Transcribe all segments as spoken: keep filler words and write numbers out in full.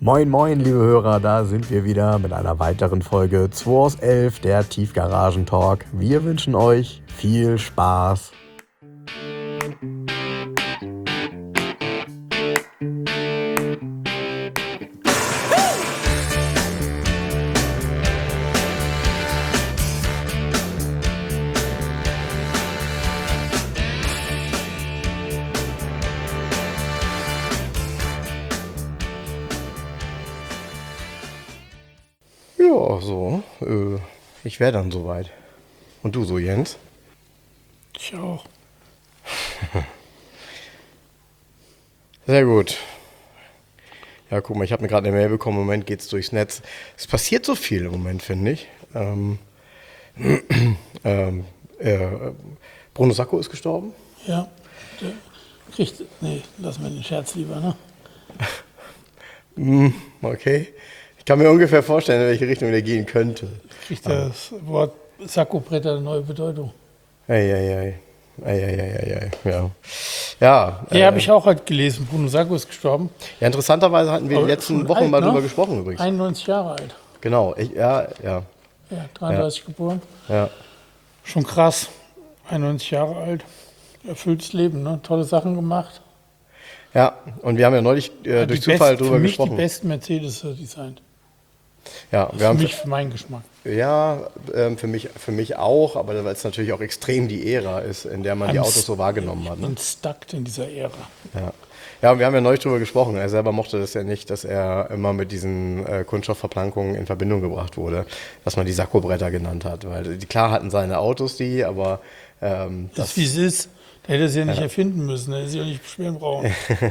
Moin moin liebe Hörer, da sind wir wieder mit einer weiteren Folge zwei aus elf, der Tiefgaragen-Talk. Wir wünschen euch viel Spaß. Ja, so. Äh, ich wäre dann soweit. Und du so, Jens? Ich auch. Sehr gut. Ja, guck mal, ich habe mir gerade eine Mail bekommen. Im Moment geht's durchs Netz. Es passiert so viel im Moment, finde ich. Ähm, ähm, äh, Bruno Sacco ist gestorben. Ja, der kriegt. Nee, lassen wir den Scherz lieber, ne? Mm, okay. Ich kann mir ungefähr vorstellen, in welche Richtung der gehen könnte. Kriegt das Wort Sacco-Brett eine neue Bedeutung. Eieiei. Eieiei. Ja. Ja, Ja, äh, habe ich auch heute gelesen. Bruno Sacco ist gestorben. ja, interessanterweise hatten wir die Aber letzten schon Wochen alt, mal ne? drüber gesprochen übrigens. einundneunzig Jahre alt. Genau, ich, ja, ja, Ja, dreiunddreißig geboren. ja. Schon krass. einundneunzig Jahre alt. Erfülltes Leben, ne? Tolle Sachen gemacht. Ja, und wir haben ja neulich äh, Hat durch die Zufall best, drüber für mich gesprochen. die besten Mercedes äh, designt. Ja, wir Für haben mich, für meinen Geschmack. ja, ähm, für mich, für mich auch, aber weil es natürlich auch extrem die Ära ist, in der man die I'm Autos so wahrgenommen hat. Ne? Und stuck in dieser Ära. Ja. Ja, und wir haben ja neulich drüber gesprochen. Er selber mochte das ja nicht, dass er immer mit diesen äh, Kunststoffverplankungen in Verbindung gebracht wurde, dass man die Saccobretter genannt hat. Weil die klar hatten seine Autos die, aber ähm, Das ist wie es ist. Der hätte es ja nicht erfinden müssen. Der hätte sich auch nicht beschweren brauchen.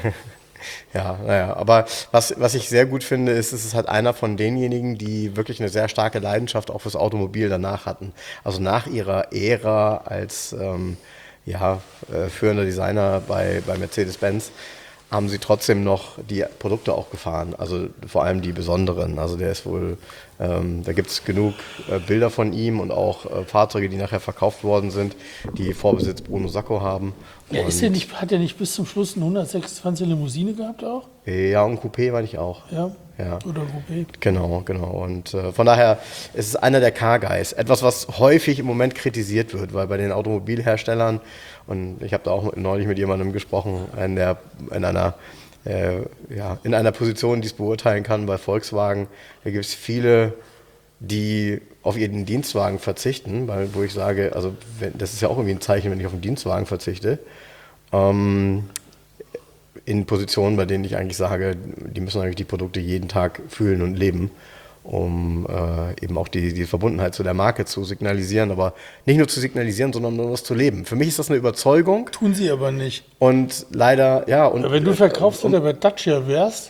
Ja, naja, aber was, was ich sehr gut finde, ist, es ist halt einer von denjenigen, die wirklich eine sehr starke Leidenschaft auch fürs Automobil danach hatten. Also nach ihrer Ära als ähm, ja, äh, führender Designer bei, bei Mercedes-Benz haben sie trotzdem noch die Produkte auch gefahren, also vor allem die besonderen. Also der ist wohl, ähm, da gibt es genug äh, Bilder von ihm und auch äh, Fahrzeuge, die nachher verkauft worden sind, die Vorbesitz Bruno Sacco haben. Ja, ist der nicht, hat er nicht bis zum Schluss eine hundertsechsundzwanzig Limousine gehabt auch? Ja, und Coupé meine ich auch. Ja. Ja. Oder Coupé. Genau, genau. Und äh, von daher ist es einer der Car-Guys. Etwas, was häufig im Moment kritisiert wird, weil bei den Automobilherstellern, und ich habe da auch neulich mit jemandem gesprochen, in, der, in, einer, äh, ja, in einer Position, die es beurteilen kann bei Volkswagen, da gibt es viele, die auf ihren Dienstwagen verzichten, weil, wo ich sage, also wenn, das ist ja auch irgendwie ein Zeichen, wenn ich auf den Dienstwagen verzichte. Ähm, in Positionen, bei denen ich eigentlich sage, die müssen eigentlich die Produkte jeden Tag fühlen und leben, um äh, eben auch die, die Verbundenheit zu der Marke zu signalisieren, aber nicht nur zu signalisieren, sondern nur was zu leben. Für mich ist das eine Überzeugung. Tun sie aber nicht. Und leider, ja. Und, Aber wenn du verkaufst äh, oder bei Dacia wärst,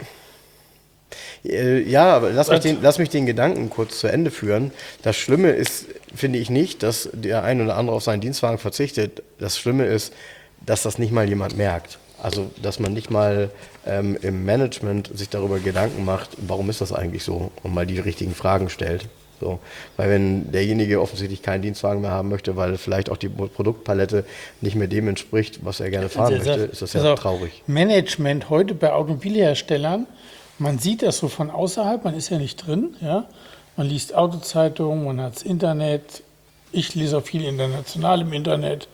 äh, ja, aber lass mich, den, lass mich den Gedanken kurz zu Ende führen. Das Schlimme ist, finde ich nicht, dass der ein oder andere auf seinen Dienstwagen verzichtet. Das Schlimme ist, dass das nicht mal jemand merkt. Also, dass man nicht mal ähm, im Management sich darüber Gedanken macht, warum ist das eigentlich so, und mal die richtigen Fragen stellt. So. Weil wenn derjenige offensichtlich keinen Dienstwagen mehr haben möchte, weil vielleicht auch die Produktpalette nicht mehr dem entspricht, was er gerne fahren Also, möchte, das- ist das also ja traurig. Management heute bei Automobilherstellern, man sieht das so von außerhalb, man ist ja nicht drin, ja. Man liest Autozeitungen, man hat das Internet, ich lese auch viel international im Internet.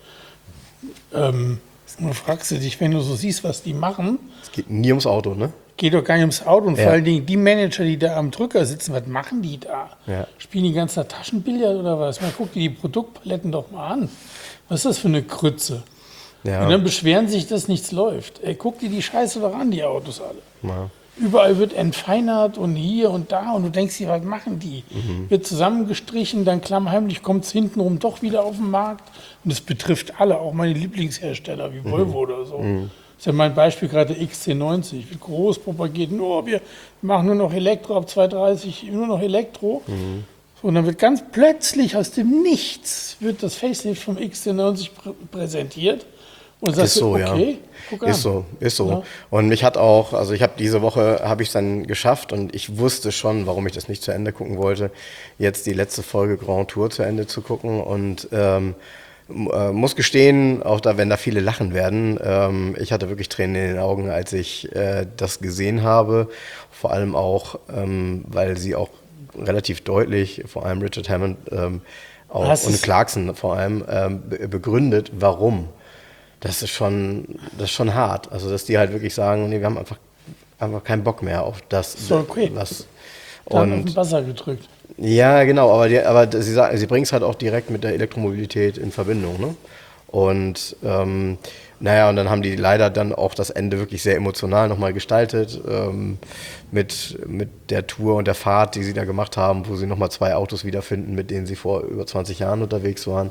Ähm, und fragst du dich, wenn du so siehst, was die machen, Es geht nie ums Auto, ne? geht doch gar nicht ums Auto. Und Ja. vor allen Dingen die Manager, die da am Drücker sitzen, was machen die da? Ja. Spielen die ganze Zeit Taschenbillard oder was? Man guckt dir die Produktpaletten doch mal an. Was ist das für eine Krütze? Ja. Und dann beschweren sich, dass nichts läuft. Ey, guck dir die Scheiße doch an, die Autos alle. Ja. Überall wird entfeinert und hier und da und du denkst dir, was machen die? Mhm. Wird zusammengestrichen, dann klammheimlich kommt es hintenrum doch wieder auf den Markt. Und es betrifft alle, auch meine Lieblingshersteller wie Mhm. Volvo oder so. Das ist ja mein Beispiel gerade der X C neunzig. Wird groß propagiert, nur wir machen nur noch Elektro ab zweihundertdreißig, nur noch Elektro. Mhm. So, und dann wird ganz plötzlich aus dem Nichts wird das Facelift vom X C neunzig prä präsentiert. Und sagst Ist so, du, okay, ja. guck an. Ist so, ist so. Ja. Und mich hat auch, also ich habe diese Woche, habe ich es dann geschafft und ich wusste schon, warum ich das nicht zu Ende gucken wollte, jetzt die letzte Folge Grand Tour zu Ende zu gucken und ähm, äh, muss gestehen, auch da, wenn da viele lachen werden, ähm, ich hatte wirklich Tränen in den Augen, als ich äh, das gesehen habe. Vor allem auch, ähm, weil sie auch relativ deutlich, vor allem Richard Hammond ähm, auch, und Clarkson vor allem, ähm, begründet, warum. Das ist schon, das ist schon hart. Also, dass die halt wirklich sagen, nee, wir haben einfach, einfach keinen Bock mehr auf das. So, okay. Was, da haben und auf den Buzzer gedrückt. Ja, genau, aber, die, aber sie, sagen, sie bringen es halt auch direkt mit der Elektromobilität in Verbindung. Ne? Und ähm, naja, und dann haben die leider dann auch das Ende wirklich sehr emotional nochmal gestaltet ähm, mit, mit der Tour und der Fahrt, die sie da gemacht haben, wo sie nochmal zwei Autos wiederfinden, mit denen sie vor über zwanzig Jahren unterwegs waren.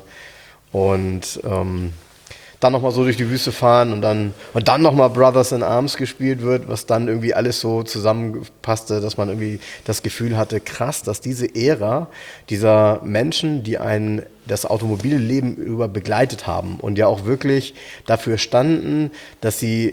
Und ähm, dann nochmal so durch die Wüste fahren und dann, und dann nochmal Brothers in Arms gespielt wird, was dann irgendwie alles so zusammenpasste, dass man irgendwie das Gefühl hatte, krass, dass diese Ära dieser Menschen, die einen das Automobilleben über begleitet haben und ja auch wirklich dafür standen, dass sie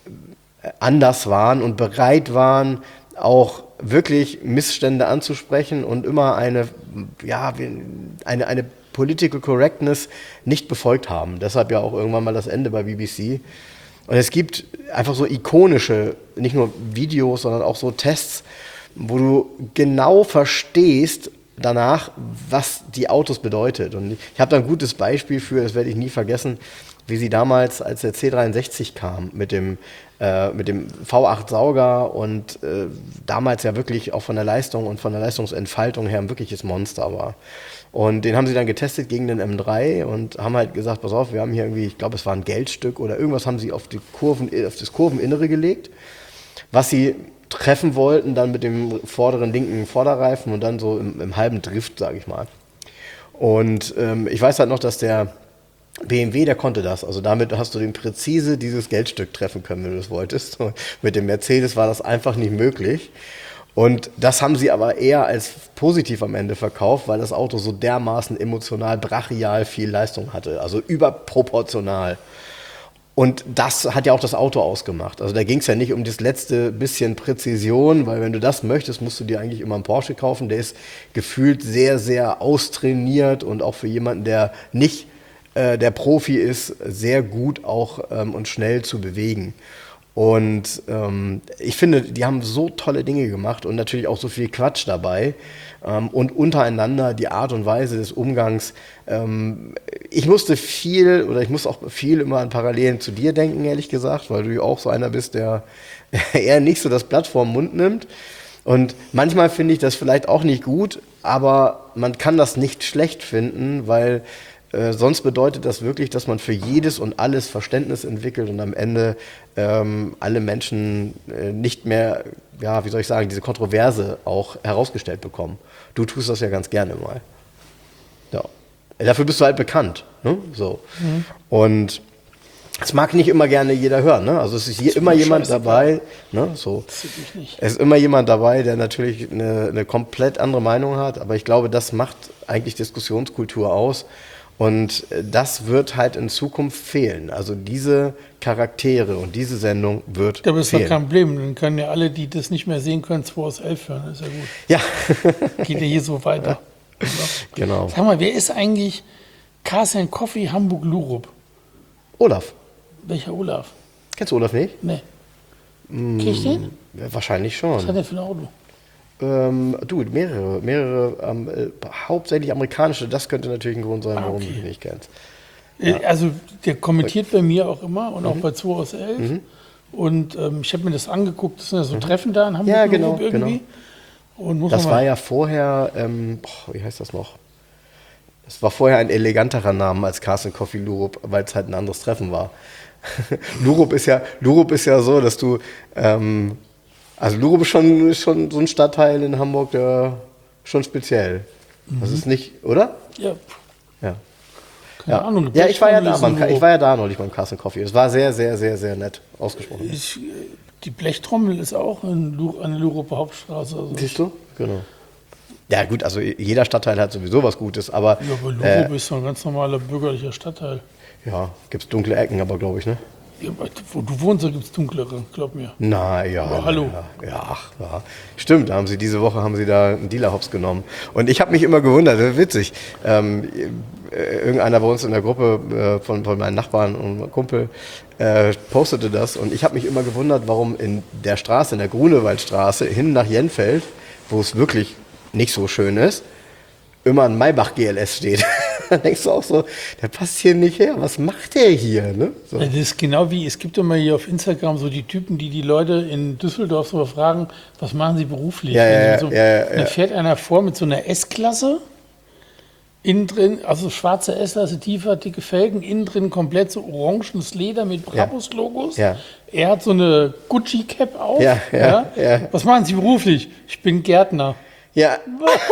anders waren und bereit waren, auch wirklich Missstände anzusprechen und immer eine, ja, eine, eine Political Correctness nicht befolgt haben. Deshalb ja auch irgendwann mal das Ende bei B B C. Und es gibt einfach so ikonische, nicht nur Videos, sondern auch so Tests, wo du genau verstehst danach, was die Autos bedeutet. Und ich habe da ein gutes Beispiel für, das werde ich nie vergessen, wie sie damals, als der C dreiundsechzig kam, mit dem, äh, mit dem V acht Sauger und äh, damals ja wirklich auch von der Leistung und von der Leistungsentfaltung her ein wirkliches Monster war. Und den haben sie dann getestet gegen den M drei und haben halt gesagt, pass auf, wir haben hier irgendwie, ich glaube, es war ein Geldstück oder irgendwas haben sie auf, die Kurven, auf das Kurveninnere gelegt, was sie treffen wollten, dann mit dem vorderen linken Vorderreifen und dann so im, im halben Drift, sage ich mal. Und ähm, ich weiß halt noch, dass der B M W, der konnte das. Also damit hast du den präzise dieses Geldstück treffen können, wenn du das wolltest. Und mit dem Mercedes war das einfach nicht möglich. Und das haben sie aber eher als positiv am Ende verkauft, weil das Auto so dermaßen emotional, brachial viel Leistung hatte, also überproportional. Und das hat ja auch das Auto ausgemacht. Also da ging es ja nicht um das letzte bisschen Präzision, weil wenn du das möchtest, musst du dir eigentlich immer einen Porsche kaufen. Der ist gefühlt sehr, sehr austrainiert und auch für jemanden, der nicht äh, der Profi ist, sehr gut auch ähm, und schnell zu bewegen. Und ähm, ich finde, die haben so tolle Dinge gemacht und natürlich auch so viel Quatsch dabei. Ähm, und untereinander die Art und Weise des Umgangs. Ähm, ich musste viel, oder ich muss auch viel immer an Parallelen zu dir denken, ehrlich gesagt, weil du ja auch so einer bist, der eher nicht so das Blatt vorm Mund nimmt. Und manchmal finde ich das vielleicht auch nicht gut, aber man kann das nicht schlecht finden, weil Äh, sonst bedeutet das wirklich, dass man für jedes und alles Verständnis entwickelt und am Ende ähm, alle Menschen äh, nicht mehr, ja, wie soll ich sagen, diese Kontroverse auch herausgestellt bekommen. Du tust das ja ganz gerne mal. Ja. Dafür bist du halt bekannt. Ne? So. Mhm. Und das mag nicht immer gerne jeder hören. Ne? Also es ist hier immer jemand dabei. Ne? So. Es ist immer jemand dabei, der natürlich eine, eine komplett andere Meinung hat. Aber ich glaube, das macht eigentlich Diskussionskultur aus. Und das wird halt in Zukunft fehlen. Also diese Charaktere und diese Sendung wird fehlen. Aber ist doch fehlen. kein Problem. Dann können ja alle, die das nicht mehr sehen können, zwei aus elf hören. Das ist ja gut. Ja. Geht ja hier so weiter. Ja. Genau. Sag mal, wer ist eigentlich Cars and Coffee Hamburg-Lurup? Olaf. Welcher Olaf? Kennst du Olaf nicht? Nee. Mm, Kenn ich den? Ja, wahrscheinlich schon. Was hat der für ein Auto? Ähm, du, mehrere, mehrere, ähm, äh, hauptsächlich amerikanische, das könnte natürlich ein Grund sein, Ah, warum okay. du ihn nicht kennst. Ja. Also der kommentiert bei mir auch immer und auch Mhm. bei zwei aus elf. Mhm. Und ähm, ich habe mir das angeguckt, das sind ja so Treffen da in Hamburg Ja, genau, irgendwie. Und muss Das man mal, war ja vorher, ähm, boah, wie heißt das noch? Das war vorher ein eleganterer Name als Cars and Coffee Lurup, weil es halt ein anderes Treffen war. Lurup ist ja, Lurup ist ja so, dass du, ähm, also Lurup ist schon, ist schon so ein Stadtteil in Hamburg, der schon speziell. Mhm. Das ist nicht, oder? ja, Ja. keine Ja. Ahnung. Ja, ich war ja da, beim, Blechtrommel ist ich war ja da neulich beim Cars and Coffee. Es war sehr, sehr, sehr, sehr nett ausgesprochen. so- ich, die Blechtrommel ist auch in Lu- an der Luruper Hauptstraße. Also. Siehst du? Genau. Ja gut, also jeder Stadtteil hat sowieso was Gutes, aber Ja, aber Lurup äh, ist so ein ganz normaler bürgerlicher Stadtteil. ja, gibt es dunkle Ecken, aber glaube ich, ne? Ja, wo du wohnst, da gibt es dunklere, glaub mir. Na ja. Aber hallo. Ja, ja, ach, ja. Stimmt, da haben sie diese Woche haben sie da einen Dealer-Hops genommen. Und ich habe mich immer gewundert, das ist witzig. Ähm, äh, irgendeiner bei uns in der Gruppe äh, von, von meinen Nachbarn und Kumpel äh, postete das. Und ich habe mich immer gewundert, warum in der Straße, in der Grunewaldstraße, hin nach Jenfeld, wo es wirklich nicht so schön ist, immer ein Maybach G L S steht. Da denkst du auch so, der passt hier nicht her. Was macht der hier? Ne? So. Das ist genau wie, es gibt immer hier auf Instagram so die Typen, die die Leute in Düsseldorf so fragen, was machen sie beruflich? Ja, ja, so, ja, ja, da ja. fährt einer vor mit so einer S-Klasse, innen drin, also schwarze S-Klasse, tiefer, dicke Felgen, innen drin komplett so orangenes Leder mit Brabus-Logos. Ja. Er hat so eine Gucci-Cap auf. Ja, ja, ja. Was machen Sie beruflich? Ich bin Gärtner. Ja,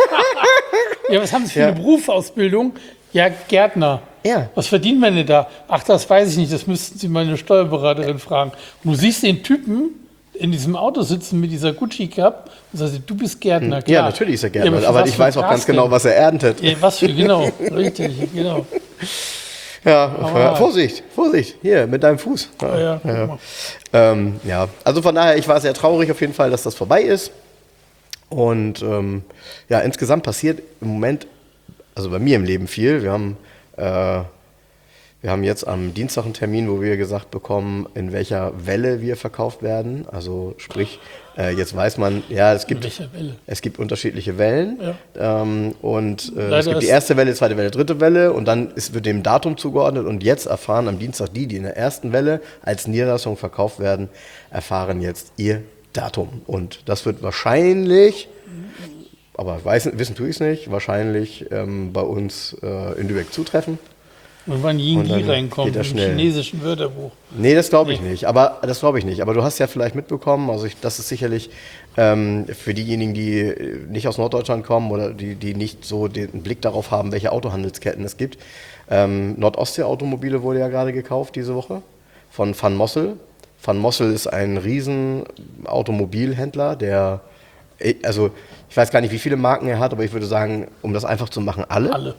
Ja, was haben Sie für Ja. eine Berufsausbildung? Ja, Gärtner. Ja. Was verdient man denn da? Ach, das weiß ich nicht, das müssten Sie meine Steuerberaterin fragen. Und du siehst den Typen in diesem Auto sitzen mit dieser Gucci-Cap und sagst, du bist Gärtner, klar. ja, natürlich ist er Gärtner, Ja, für aber was ich für weiß auch ganz Gras genau, denn? was er erntet. Ja, was für, genau, richtig, genau. Ja, Aber- Vorsicht, Vorsicht, hier mit deinem Fuß. Ja, ja, guck mal. Ähm, ja, also von daher, ich war sehr traurig auf jeden Fall, dass das vorbei ist. Und ähm, ja, insgesamt passiert im Moment, also bei mir im Leben viel. Wir haben, äh, wir haben jetzt am Dienstag einen Termin, wo wir gesagt bekommen, in welcher Welle wir verkauft werden. Also sprich, äh, jetzt weiß man, ja, es In gibt, welcher Welle? es gibt unterschiedliche Wellen. Ähm, und äh, Leider es gibt die ist- erste Welle, zweite Welle, dritte Welle und dann ist, wird dem Datum zugeordnet. Und jetzt erfahren am Dienstag die, die in der ersten Welle als Niederlassung verkauft werden, erfahren jetzt ihr Datum. Und das wird wahrscheinlich, aber weiß, wissen tue ich es nicht, wahrscheinlich ähm, bei uns äh, in Lübeck zutreffen. Und wann Yin Und dann Yi reinkommt geht das im schnell. chinesischen Wörterbuch. Nee, das glaube ich nicht. Aber das glaube ich nicht. Aber du hast ja vielleicht mitbekommen, also ich, das ist sicherlich ähm, für diejenigen, die äh, nicht aus Norddeutschland kommen oder die, die nicht so den Blick darauf haben, welche Autohandelsketten es gibt. Ähm, Nordostsee-Automobile wurde ja gerade gekauft diese Woche von Van Mossel. Van Mossel ist ein riesen Automobilhändler, der, äh, also ich weiß gar nicht, wie viele Marken er hat, aber ich würde sagen, um das einfach zu machen, alle. Alle.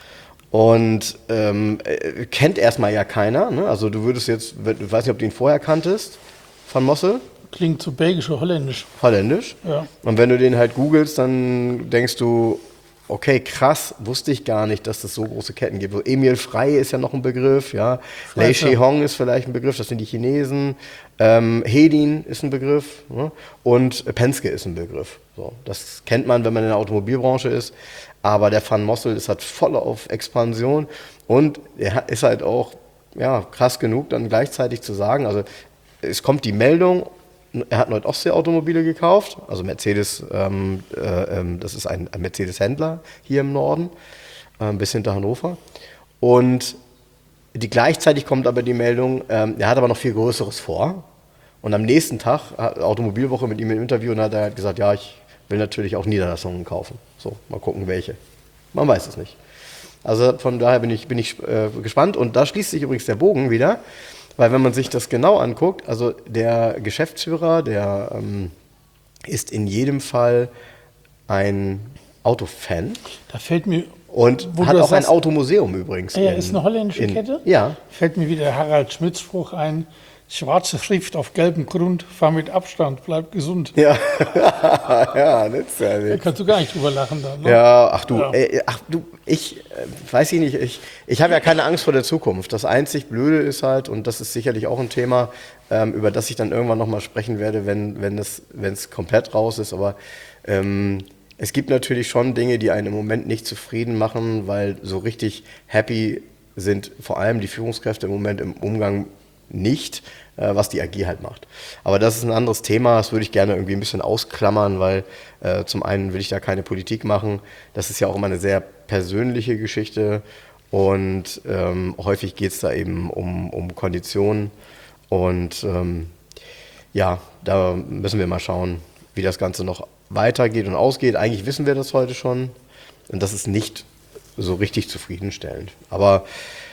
Und ähm, äh, kennt erstmal ja keiner. Ne? Also du würdest jetzt, ich weiß nicht, ob du ihn vorher kanntest, Van Mossel, Klingt so belgisch oder holländisch. holländisch. Ja. Und wenn du den halt googelst, dann denkst du, okay, krass, wusste ich gar nicht, dass es so große Ketten gibt. So Emil Frey ist ja noch ein Begriff, ja. Lei Schweizer. Hong ist vielleicht ein Begriff, das sind die Chinesen. Ähm, Hedin ist ein Begriff, ne? Und Penske ist ein Begriff. So, das kennt man, wenn man in der Automobilbranche ist. Aber der Van Mossel ist halt voll auf Expansion und er hat- ist halt auch ja, krass genug, dann gleichzeitig zu sagen, also es kommt die Meldung, er hat Nordostsee-Automobile gekauft, also Mercedes, ähm, äh, ähm, das ist ein, ein Mercedes-Händler hier im Norden, äh, bis hinter Hannover. Und die, gleichzeitig kommt aber die Meldung, ähm, er hat aber noch viel Größeres vor. Und am nächsten Tag, hat Automobilwoche mit ihm im Interview, und hat er halt gesagt, ja, ich will natürlich auch Niederlassungen kaufen. So, mal gucken, welche. Man weiß es nicht. Also von daher bin ich, bin ich äh, gespannt. Und da schließt sich übrigens der Bogen wieder. Weil wenn man sich das genau anguckt, also der Geschäftsführer, der ähm, ist in jedem Fall ein Autofan Da fällt mir, und Wo du hat das auch ein sagst- Automuseum übrigens. Ah ja, in- ist eine holländische in- Kette? Ja, fällt mir wieder der Harald Schmidt-Spruch ein. Schwarze Schrift auf gelbem Grund, fahr mit Abstand, bleib gesund. ja, ja, nützt ja Da nichts. kannst du gar nicht drüber lachen dann. Ne? Ja, ach du, Ja. Äh, ach du, ich äh, weiß ich nicht, ich, ich habe ja keine Angst vor der Zukunft. Das einzig Blöde ist halt, und das ist sicherlich auch ein Thema, ähm, über das ich dann irgendwann nochmal sprechen werde, wenn wenn es wenn es komplett raus ist, aber ähm, es gibt natürlich schon Dinge, die einen im Moment nicht zufrieden machen, weil so richtig happy sind vor allem die Führungskräfte im Moment im Umgang nicht, äh, was die A G halt macht. Aber das ist ein anderes Thema, das würde ich gerne irgendwie ein bisschen ausklammern, weil äh, zum einen will ich da keine Politik machen, das ist ja auch immer eine sehr persönliche Geschichte und ähm, häufig geht es da eben um, um Konditionen und ähm, ja, da müssen wir mal schauen, wie das Ganze noch weitergeht und ausgeht. Eigentlich wissen wir das heute schon und das ist nicht so richtig zufriedenstellend. Aber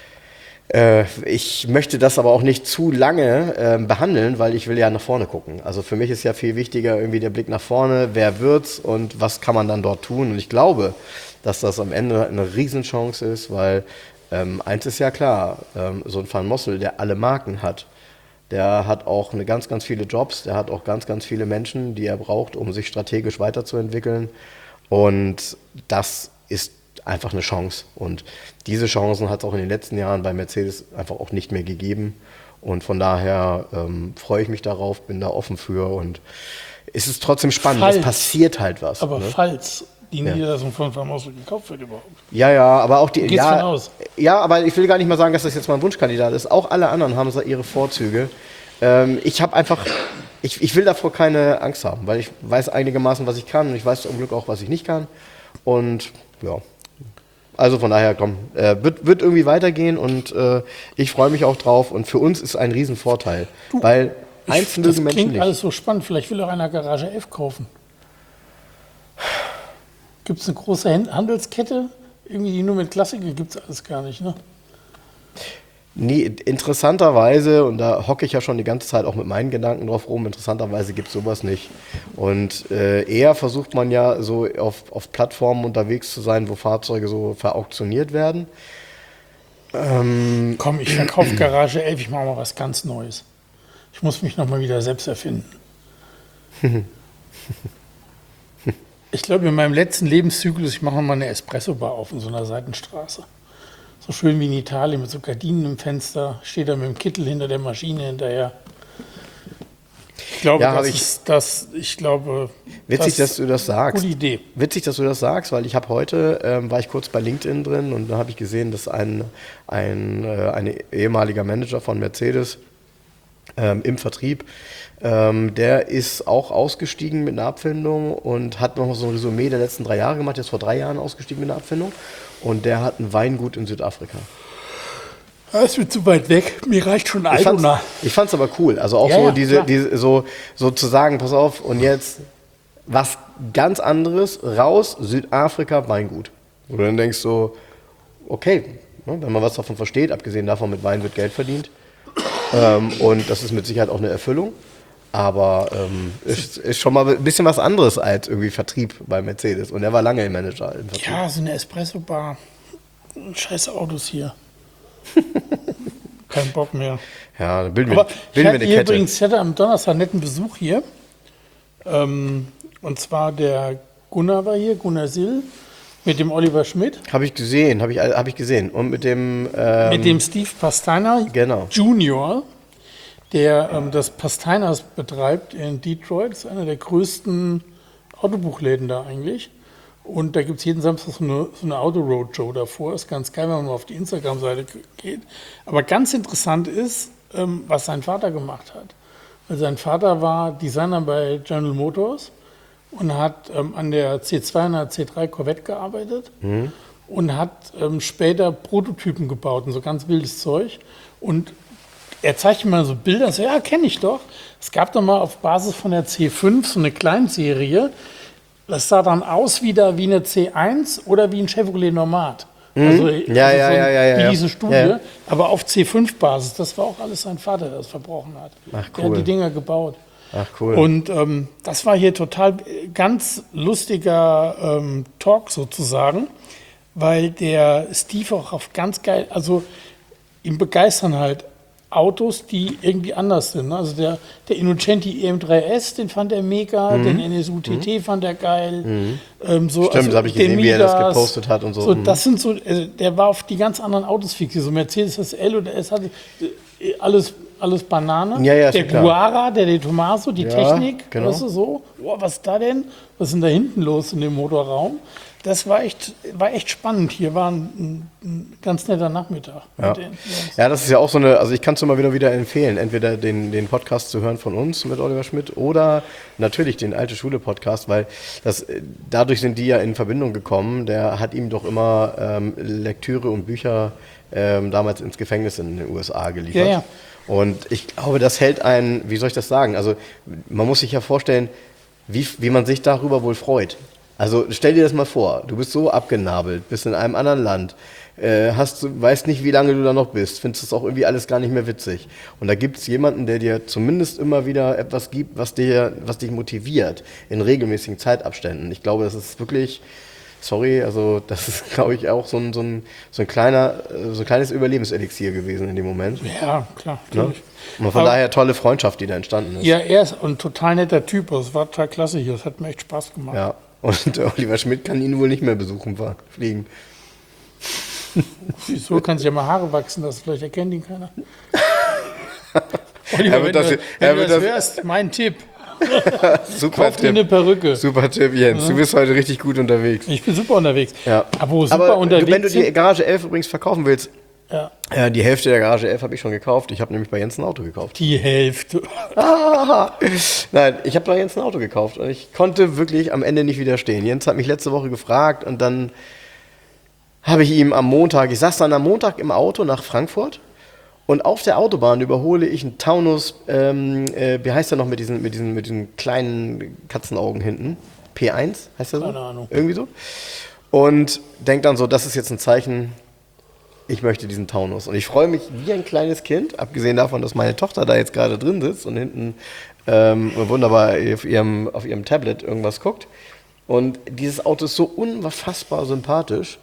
äh, ich möchte das aber auch nicht zu lange äh, behandeln, weil ich will ja nach vorne gucken. Also für mich ist ja viel wichtiger irgendwie der Blick nach vorne, wer wird's und was kann man dann dort tun. Und ich glaube, dass das am Ende eine Riesenchance ist, weil ähm, eins ist ja klar, ähm, so ein Van Mossel, der alle Marken hat, Der hat auch eine ganz, ganz viele Jobs. Der hat auch ganz, ganz viele Menschen, die er braucht, um sich strategisch weiterzuentwickeln. Und das ist einfach eine Chance. Und diese Chancen hat es auch in den letzten Jahren bei Mercedes einfach auch nicht mehr gegeben. Und von daher ähm, freue ich mich darauf, bin da offen für. Und es ist trotzdem spannend. Falls, es passiert halt was. Aber ne? falls die Ja. Niederlassung von Famoso gekauft wird überhaupt. Ja, ja, aber auch die. Geht's ja, von aus? Ja, aber ich will gar nicht mal sagen, dass das jetzt mein Wunschkandidat ist. Auch alle anderen haben so ihre Vorzüge. Ähm, ich habe einfach, ich, ich will davor keine Angst haben, weil ich weiß einigermaßen, was ich kann und ich weiß zum Glück auch, was ich nicht kann. Und ja, also von daher, komm, äh, wird, wird irgendwie weitergehen und äh, ich freue mich auch drauf. Und für uns ist ein Riesenvorteil, Du, weil eins Das mögen Menschen klingt nicht. alles so spannend. Vielleicht will auch einer Garage elf kaufen. Gibt es eine große Hand- Handelskette? Irgendwie die nur mit Klassiker gibt es alles gar nicht, ne? Nee, interessanterweise, und da hocke ich ja schon die ganze Zeit auch mit meinen Gedanken drauf rum, interessanterweise gibt es sowas nicht. Und äh, eher versucht man ja so auf, auf Plattformen unterwegs zu sein, wo Fahrzeuge so verauktioniert werden. Ähm, Komm, ich verkaufe Garage elf, ich mache mal was ganz Neues. Ich muss mich nochmal wieder selbst erfinden. Ich glaube, in meinem letzten Lebenszyklus, ich mache nochmal eine Espresso-Bar auf in so einer Seitenstraße. So schön wie in Italien mit so Gardinen im Fenster, steht da mit dem Kittel hinter der Maschine hinterher. Ich glaube, Ja, hab das ich- ist das, ich glaube, Witzig, das dass du das sagst. gute Idee. Witzig, dass du das sagst, weil ich habe heute, ähm, war ich kurz bei LinkedIn drin und da habe ich gesehen, dass ein, ein, äh, ein ehemaliger Manager von Mercedes ähm, im Vertrieb, ähm, der ist auch ausgestiegen mit einer Abfindung und hat noch so ein Resümee der letzten drei Jahre gemacht, der ist vor drei Jahren ausgestiegen mit einer Abfindung und der hat ein Weingut in Südafrika. Das wird zu weit weg, mir reicht schon Ich fand's, Altona. ich fand's aber cool. Also auch Ja, so ja, diese, klar. diese so, so zu sagen, pass auf, und jetzt was ganz anderes, raus, Südafrika, Weingut. Wo du dann denkst so, okay, ne, wenn man was davon versteht, abgesehen davon, mit Wein wird Geld verdient. ähm, und das ist mit Sicherheit auch eine Erfüllung. Aber ähm, ist, ist schon mal ein bisschen was anderes als irgendwie Vertrieb bei Mercedes. Und er war lange im Manager im Vertrieb. Ja, so eine Espresso-Bar. Scheiße Autos hier. Kein Bock mehr. Ja, dann bilden Aber wir, ich bilden wir hatte eine hier Kette. übrigens, ich hatte am Donnerstag einen netten Besuch hier. Ähm, und zwar der Gunnar war hier, Gunnar Sill, mit dem Oliver Schmidt, Habe ich gesehen, habe ich, hab ich gesehen. Und mit dem... Ähm, mit dem Steve Pasteiner Genau. Junior, der ähm, das Pasteiners betreibt in Detroit. Das ist einer der größten Autobuchläden da eigentlich. Und da gibt es jeden Samstag so eine, so eine Auto-Roadshow davor. Ist ganz geil, wenn man mal auf die Instagram-Seite geht. Aber ganz interessant ist, ähm, was sein Vater gemacht hat. Weil sein Vater war Designer bei General Motors und hat ähm, an der C zweihundert, C drei Corvette gearbeitet und hat ähm, später Prototypen gebaut und so ganz wildes Zeug. Und er zeigt mir mal so Bilder und so, ja, kenne ich doch. Es gab doch mal auf Basis von der C fünf so eine Kleinserie. Das sah dann aus wieder wie eine C eins oder wie ein Chevrolet Nomad. Also, Ja, ja, so ja, ja, ja, Wie ja. diese Studie, Ja, ja. aber auf C fünf Basis. Das war auch alles sein Vater, der das verbrochen hat. Ach, Der cool. hat die Dinger gebaut. Ach, cool. Und ähm, das war hier total äh, ganz lustiger ähm, Talk sozusagen, weil der Steve auch auf ganz geil, also ihn begeistern halt Autos, die irgendwie anders sind. ne? Also der, der Innocenti E M drei S, den fand er mega, den N S U T T fand er geil. Ähm, so, Mhm. Stimmt, das habe ich den gesehen, wie er das Midas. gepostet hat und so. So, Mhm. das sind so, also der war auf die ganz anderen Autos fixiert. So Mercedes S L oder S hatte äh, alles, alles Banane. Ja, ja, ist der schon klar. Guara, der De Tomaso, die Ja, Technik, genau. weißt du so. Boah, was ist da denn? Was ist denn da hinten los in dem Motorraum? Das war echt, war echt spannend. Hier war ein, ein ganz netter Nachmittag. Ja. mit den Jungs. Ja, das ist ja auch so eine, also ich kann es immer wieder wieder empfehlen, entweder den, den Podcast zu hören von uns mit Oliver Schmidt oder natürlich den Alte Schule Podcast, weil das, äh, dadurch sind die ja in Verbindung gekommen. Der hat ihm doch immer ähm, Lektüre und Bücher ähm, damals ins Gefängnis in den U S A geliefert. Ja, ja. Und ich glaube, das hält einen, wie soll ich das sagen? Also man muss sich ja vorstellen, wie, wie man sich darüber wohl freut. Also stell dir das mal vor, du bist so abgenabelt, bist in einem anderen Land, äh, hast, weißt nicht, wie lange du da noch bist, findest das auch irgendwie alles gar nicht mehr witzig. Und da gibt es jemanden, der dir zumindest immer wieder etwas gibt, was, dir, was dich motiviert in regelmäßigen Zeitabständen. Ich glaube, das ist wirklich sorry, also das ist, glaube ich, auch so ein, so, ein, so, ein kleiner, so ein kleines Überlebenselixier gewesen in dem Moment. Ja, klar. Ne? Und von Aber, daher tolle Freundschaft, die da entstanden ist. Ja, er ist ein total netter Typ. Das war total klasse hier. Das hat mir echt Spaß gemacht. Ja, und Oliver Schmidt kann ihn wohl nicht mehr besuchen, fliegen. Wieso? Kann sich ja mal Haare wachsen lassen. Vielleicht erkennt ihn keiner. Oliver, Er wird wenn das- du, er wenn du wird das das- hörst, mein Tipp. Super Kauf dir eine Perücke. Super Tipp, Jens. Du bist heute richtig gut unterwegs. Ich bin super unterwegs. Ja. Aber wo super Aber unterwegs wenn du die sind, Garage elf übrigens verkaufen willst, ja, ja, die Hälfte der Garage elf habe ich schon gekauft. Ich habe nämlich bei Jens ein Auto gekauft. die Hälfte. Ah, nein, ich habe bei Jens ein Auto gekauft und ich konnte wirklich am Ende nicht widerstehen. Jens hat mich letzte Woche gefragt und dann habe ich ihm am Montag, ich saß dann am Montag im Auto nach Frankfurt und auf der Autobahn überhole ich einen Taunus, ähm, äh, wie heißt der noch mit diesen, mit, diesen, mit diesen kleinen Katzenaugen hinten? P eins heißt der so? Keine Ahnung. Irgendwie so. Und denk dann so, das ist jetzt ein Zeichen, ich möchte diesen Taunus. Und ich freue mich wie ein kleines Kind, abgesehen davon, dass meine Tochter da jetzt gerade drin sitzt und hinten ähm, wunderbar auf ihrem, auf ihrem Tablet irgendwas guckt. Und dieses Auto ist so unfassbar sympathisch.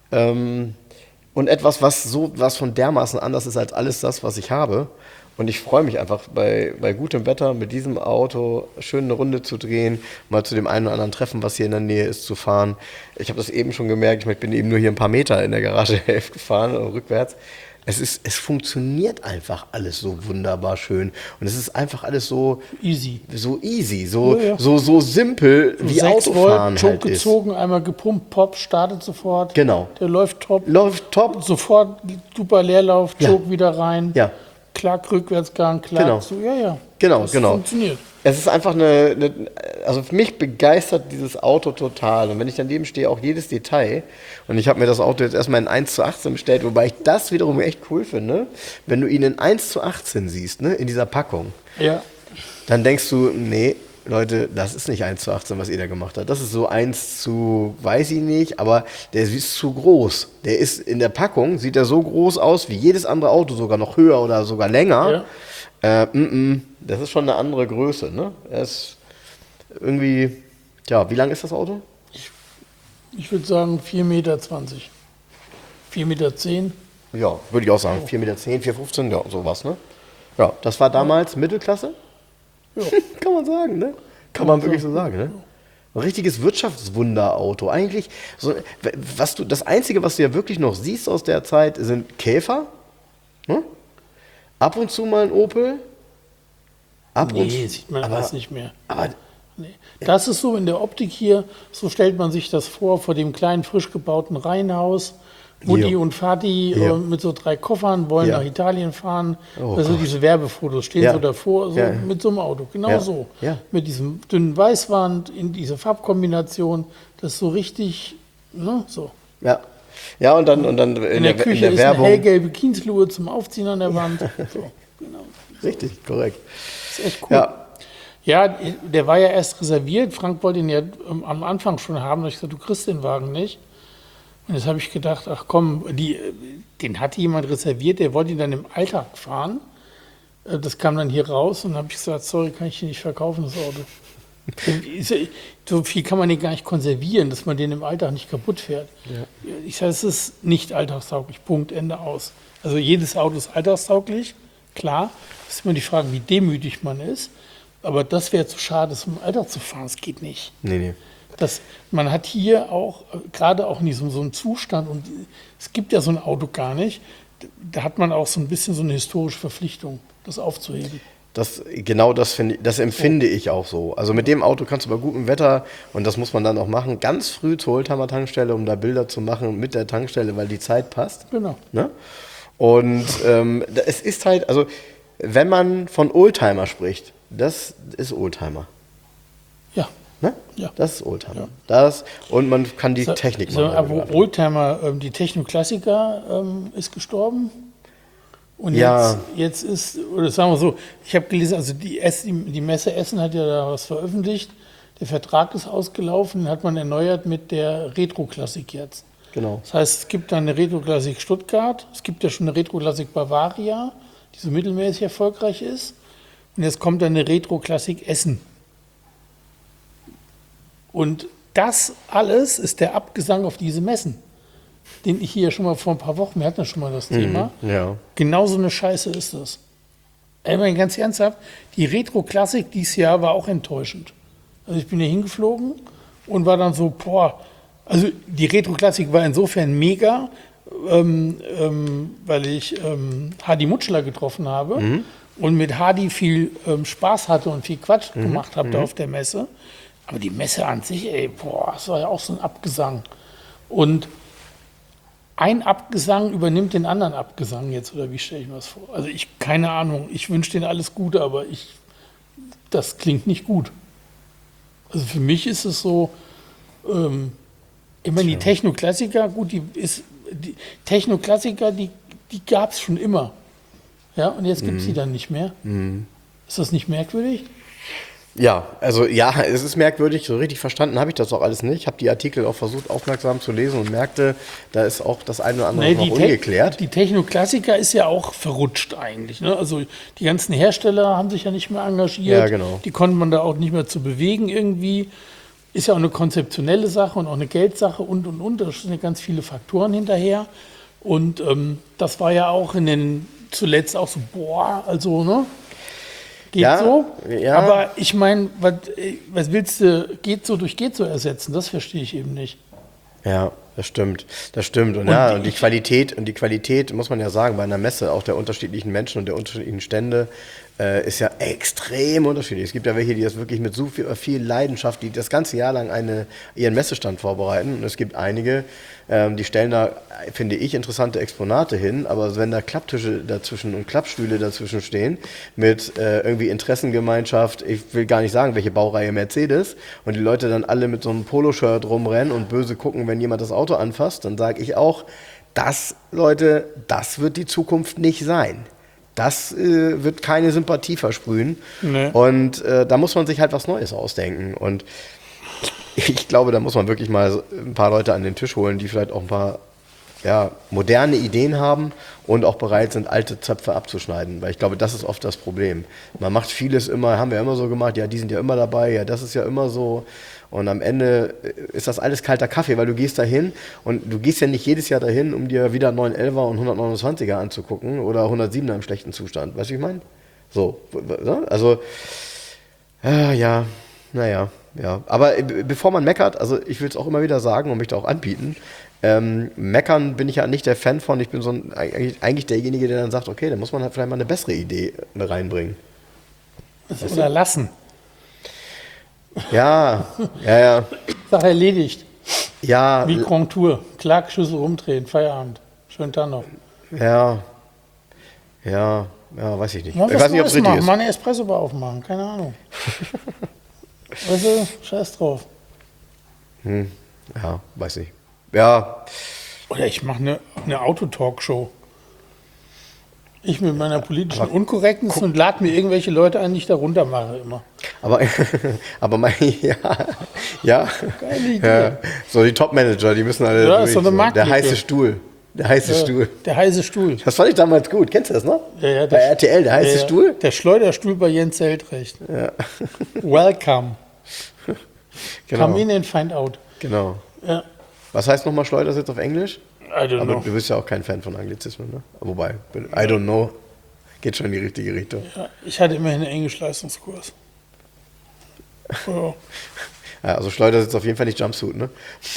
Ähm, und etwas, was so was von dermaßen anders ist als alles das, was ich habe. Und ich freue mich einfach bei, bei gutem Wetter mit diesem Auto schön eine Runde zu drehen, mal zu dem einen oder anderen Treffen, was hier in der Nähe ist, zu fahren. Ich habe das eben schon gemerkt, ich bin eben nur hier ein paar Meter in der Garage elf gefahren, rückwärts. Es, ist, es funktioniert einfach alles so wunderbar schön. Und es ist einfach alles so Easy. so easy, so, Ja, ja. so, so simpel, wie sechs Autofahren Volt, halt Choke ist. gezogen, einmal gepumpt, pop, startet sofort. Genau. Der läuft top. Läuft top. Sofort super Leerlauf, Ja. Choke wieder rein. Ja. Klack, Rückwärtsgang, klack. Genau. So, ja, ja. Genau, das genau. funktioniert. Es ist einfach eine, eine, also für mich begeistert dieses Auto total. Und wenn ich daneben stehe, auch jedes Detail. Und ich habe mir das Auto jetzt erstmal in eins zu achtzehn bestellt, wobei ich das wiederum echt cool finde. Wenn du ihn in eins zu achtzehn siehst, ne, in dieser Packung, Ja. dann denkst du, nee, Leute, das ist nicht eins zu achtzehn, was ihr da gemacht habt. Das ist so eins zu, weiß ich nicht, aber der ist zu groß. Der ist in der Packung, sieht er so groß aus wie jedes andere Auto, sogar noch höher oder sogar länger. Äh, mm, mm, das ist schon eine andere Größe, ne? Er ist irgendwie, tja, wie lang ist das Auto? Ich würde sagen vier Meter zwanzig. vier Meter zehn. Ja, würde ich auch sagen. vier Meter zehn, vier fünfzehn, ja, sowas, ne? Ja, das war damals Mittelklasse. Ja. Kann man sagen, ne? Kann man wirklich so sagen, ne? Ein richtiges Wirtschaftswunderauto. Eigentlich, so, was du, das Einzige, was du ja wirklich noch siehst aus der Zeit, sind Käfer. Ne? Ab und zu mal ein Opel. Ab und Nee, sieht man aber, alles nicht mehr. Aber Nee. Das ist so in der Optik hier, so stellt man sich das vor, vor dem kleinen, frisch gebauten Reihenhaus. Mutti Hier. und Vati Hier. äh, mit so drei Koffern wollen Ja. nach Italien fahren. Oh also Gott. diese Werbefotos stehen Ja. so davor, so Ja. mit so einem Auto. Genau Ja. so. Ja. Mit diesem dünnen Weißwand, in dieser Farbkombination. Das ist so richtig, ne, so. ja. Ja, und dann, und dann in, In der, der, Küche in der ist Werbung. eine hellgelbe Kienzluhe zum Aufziehen an der Wand. So, genau. Richtig, korrekt. Das ist echt cool. Ja. Ja, der war ja erst reserviert. Frank wollte ihn ja ähm, am Anfang schon haben. Da hab ich gesagt, du kriegst den Wagen nicht. Und jetzt habe ich gedacht, ach komm, die, den hatte jemand reserviert, der wollte ihn dann im Alltag fahren. Äh, Das kam dann hier raus und habe ich gesagt, sorry, kann ich den nicht verkaufen, das Auto. Ist ja- So viel kann man den gar nicht konservieren, dass man den im Alltag nicht kaputt fährt. Ich sage, es ist nicht alltagstauglich, Punkt, Ende aus. Also jedes Auto ist alltagstauglich, klar. Das ist immer die Frage, wie demütig man ist. Aber das wäre zu schade, das im Alltag zu fahren, das geht nicht. Nee, nee. Das, man hat hier auch, äh, gerade auch in diesem so einem Zustand, und es gibt ja so ein Auto gar nicht, da hat man auch so ein bisschen so eine historische Verpflichtung, das aufzuheben. Das, genau das, finde ich, das empfinde ich auch so. Also mit dem Auto kannst du bei gutem Wetter, und das muss man dann auch machen, ganz früh zur Oldtimer Tankstelle, um da Bilder zu machen mit der Tankstelle, weil die Zeit passt. Genau. Ne? Und ähm, da- es ist halt, also wenn man von Oldtimer spricht, das ist Oldtimer. Ja. Ne? Ja. Das ist Oldtimer. Ja. Das, und man kann die So, Technik so, machen. aber Oldtimer, ähm, die Techno-Klassiker ähm, ist gestorben. Und Ja. jetzt, jetzt ist, oder sagen wir so, ich habe gelesen, also die, Ess, die, die Messe Essen hat ja da was veröffentlicht. Der Vertrag ist ausgelaufen, den hat man erneuert mit der Retro-Klassik jetzt. Genau. Das heißt, es gibt dann eine Retro-Klassik Stuttgart, es gibt ja schon eine Retro-Klassik Bavaria, die so mittelmäßig erfolgreich ist. Und jetzt kommt dann eine Retro-Klassik Essen. Und das alles ist der Abgesang auf diese Messen, den ich hier schon mal vor ein paar Wochen, wir hatten ja schon mal das Thema, Ja. genau so eine Scheiße ist das. Ich meine, ganz ernsthaft, die Retro-Klassik dieses Jahr war auch enttäuschend. Also ich bin hier hingeflogen und war dann so, boah, also die Retro-Klassik war insofern mega, ähm, ähm, weil ich ähm, Hadi Mutschler getroffen habe mhm. und mit Hadi viel ähm, Spaß hatte und viel Quatsch mhm. gemacht habe mhm. da auf der Messe. Aber die Messe an sich, ey, boah, das war ja auch so ein Abgesang. Und ein Abgesang übernimmt den anderen Abgesang jetzt, oder wie stelle ich mir das vor? Also ich, keine Ahnung, ich wünsche denen alles Gute, aber ich, das klingt nicht gut. Also für mich ist es so, ähm, ich meine, die Techno-Klassiker, gut, die ist, die Techno-Klassiker, die, die gab es schon immer. Ja, und jetzt gibt es mhm. die dann nicht mehr. Mhm. Ist das nicht merkwürdig? Ja, also ja, es ist merkwürdig, so richtig verstanden habe ich das auch alles nicht. Ich habe die Artikel auch versucht aufmerksam zu lesen und merkte, da ist auch das eine oder andere Nee, noch die ungeklärt. Te- die Techno-Klassiker ist ja auch verrutscht eigentlich. Ne? Also die ganzen Hersteller haben sich ja nicht mehr engagiert. Ja, genau. Die konnten man da auch nicht mehr zu bewegen irgendwie. Ist ja auch eine konzeptionelle Sache und auch eine Geldsache und, und, und. Da sind ja ganz viele Faktoren hinterher. Und ähm, das war ja auch in den, zuletzt auch so, boah, also, ne? Geht Ja, so. ja. Aber ich meine, was, was willst du, geht so durch geht so ersetzen? Das verstehe ich eben nicht. Ja, das stimmt. Das stimmt. Und, Und ja, die- und die Qualität, und die Qualität, muss man ja sagen, bei einer Messe auch der unterschiedlichen Menschen und der unterschiedlichen Stände äh, ist ja extrem unterschiedlich. Es gibt ja welche, die das wirklich mit so viel, viel Leidenschaft, die das ganze Jahr lang eine, ihren Messestand vorbereiten. Und es gibt einige, ähm, die stellen da, finde ich, interessante Exponate hin, aber wenn da Klapptische dazwischen und Klappstühle dazwischen stehen mit äh, irgendwie Interessengemeinschaft, ich will gar nicht sagen, welche Baureihe Mercedes, und die Leute dann alle mit so einem Poloshirt rumrennen und böse gucken, wenn jemand das Auto anfasst, dann sage ich auch, das, Leute, das wird die Zukunft nicht sein. Das äh, wird keine Sympathie versprühen. Nee. Und äh, da muss man sich halt was Neues ausdenken. Und ich, ich glaube, da muss man wirklich mal so ein paar Leute an den Tisch holen, die vielleicht auch ein paar ja, moderne Ideen haben und auch bereit sind, alte Zöpfe abzuschneiden. Weil ich glaube, das ist oft das Problem. Man macht vieles immer, haben wir immer so gemacht, ja, die sind ja immer dabei, ja, das ist ja immer so. Und am Ende ist das alles kalter Kaffee, weil du gehst dahin und du gehst ja nicht jedes Jahr dahin, um dir wieder neun elfer und hundertneunundzwanziger anzugucken oder hundertsiebener im schlechten Zustand. Weißt du, wie ich meine? So, also, äh, ja, naja, ja. Aber bevor man meckert, also ich will es auch immer wieder sagen und mich da auch anbieten, ähm, meckern bin ich ja nicht der Fan von. Ich bin so ein, eigentlich, eigentlich derjenige, der dann sagt, okay, dann muss man halt vielleicht mal eine bessere Idee reinbringen. Oder lassen. Ja, ja, ja. Sache erledigt. Ja, Wie Grand Tour. Clark, Schüssel rumdrehen, Feierabend. Schönen Tag noch. ja, ja, ja, weiß ich nicht. Mal Ich was weiß nicht, ob es Neues richtig machen, ist. mal eine Espresso-Bar aufmachen, keine Ahnung. Weißt du, scheiß drauf. Hm, ja, weiß nicht. Ja, Oder ich mache eine, eine Autotalkshow. Ich mit meiner politischen Unkorrektness und lade mir irgendwelche Leute ein, die ich da runter mache immer. aber, aber mein, ja, ja, Geile Idee. ja. So die Top-Manager, die müssen alle Ja, durch, ist so eine Der Marktlücke. heiße Stuhl, der heiße Ja, Stuhl. der heiße Stuhl. Das fand ich damals gut. Kennst du das noch? Ja, ja, Bei R T L, der heiße ja, Stuhl. Der Schleuderstuhl bei Jens Zeltrecht. Welcome. Genau. Come in and find out. Genau. Ja, Was heißt nochmal Schleudersitz auf Englisch? I don't Aber know. du bist ja auch kein Fan von Anglizismen, ne? Wobei, I don't know, geht schon in die richtige Richtung. Ja, ich hatte immerhin einen Englisch-Leistungskurs. Ja. Ja, also Schleudersitz auf jeden Fall nicht Jumpsuit, ne?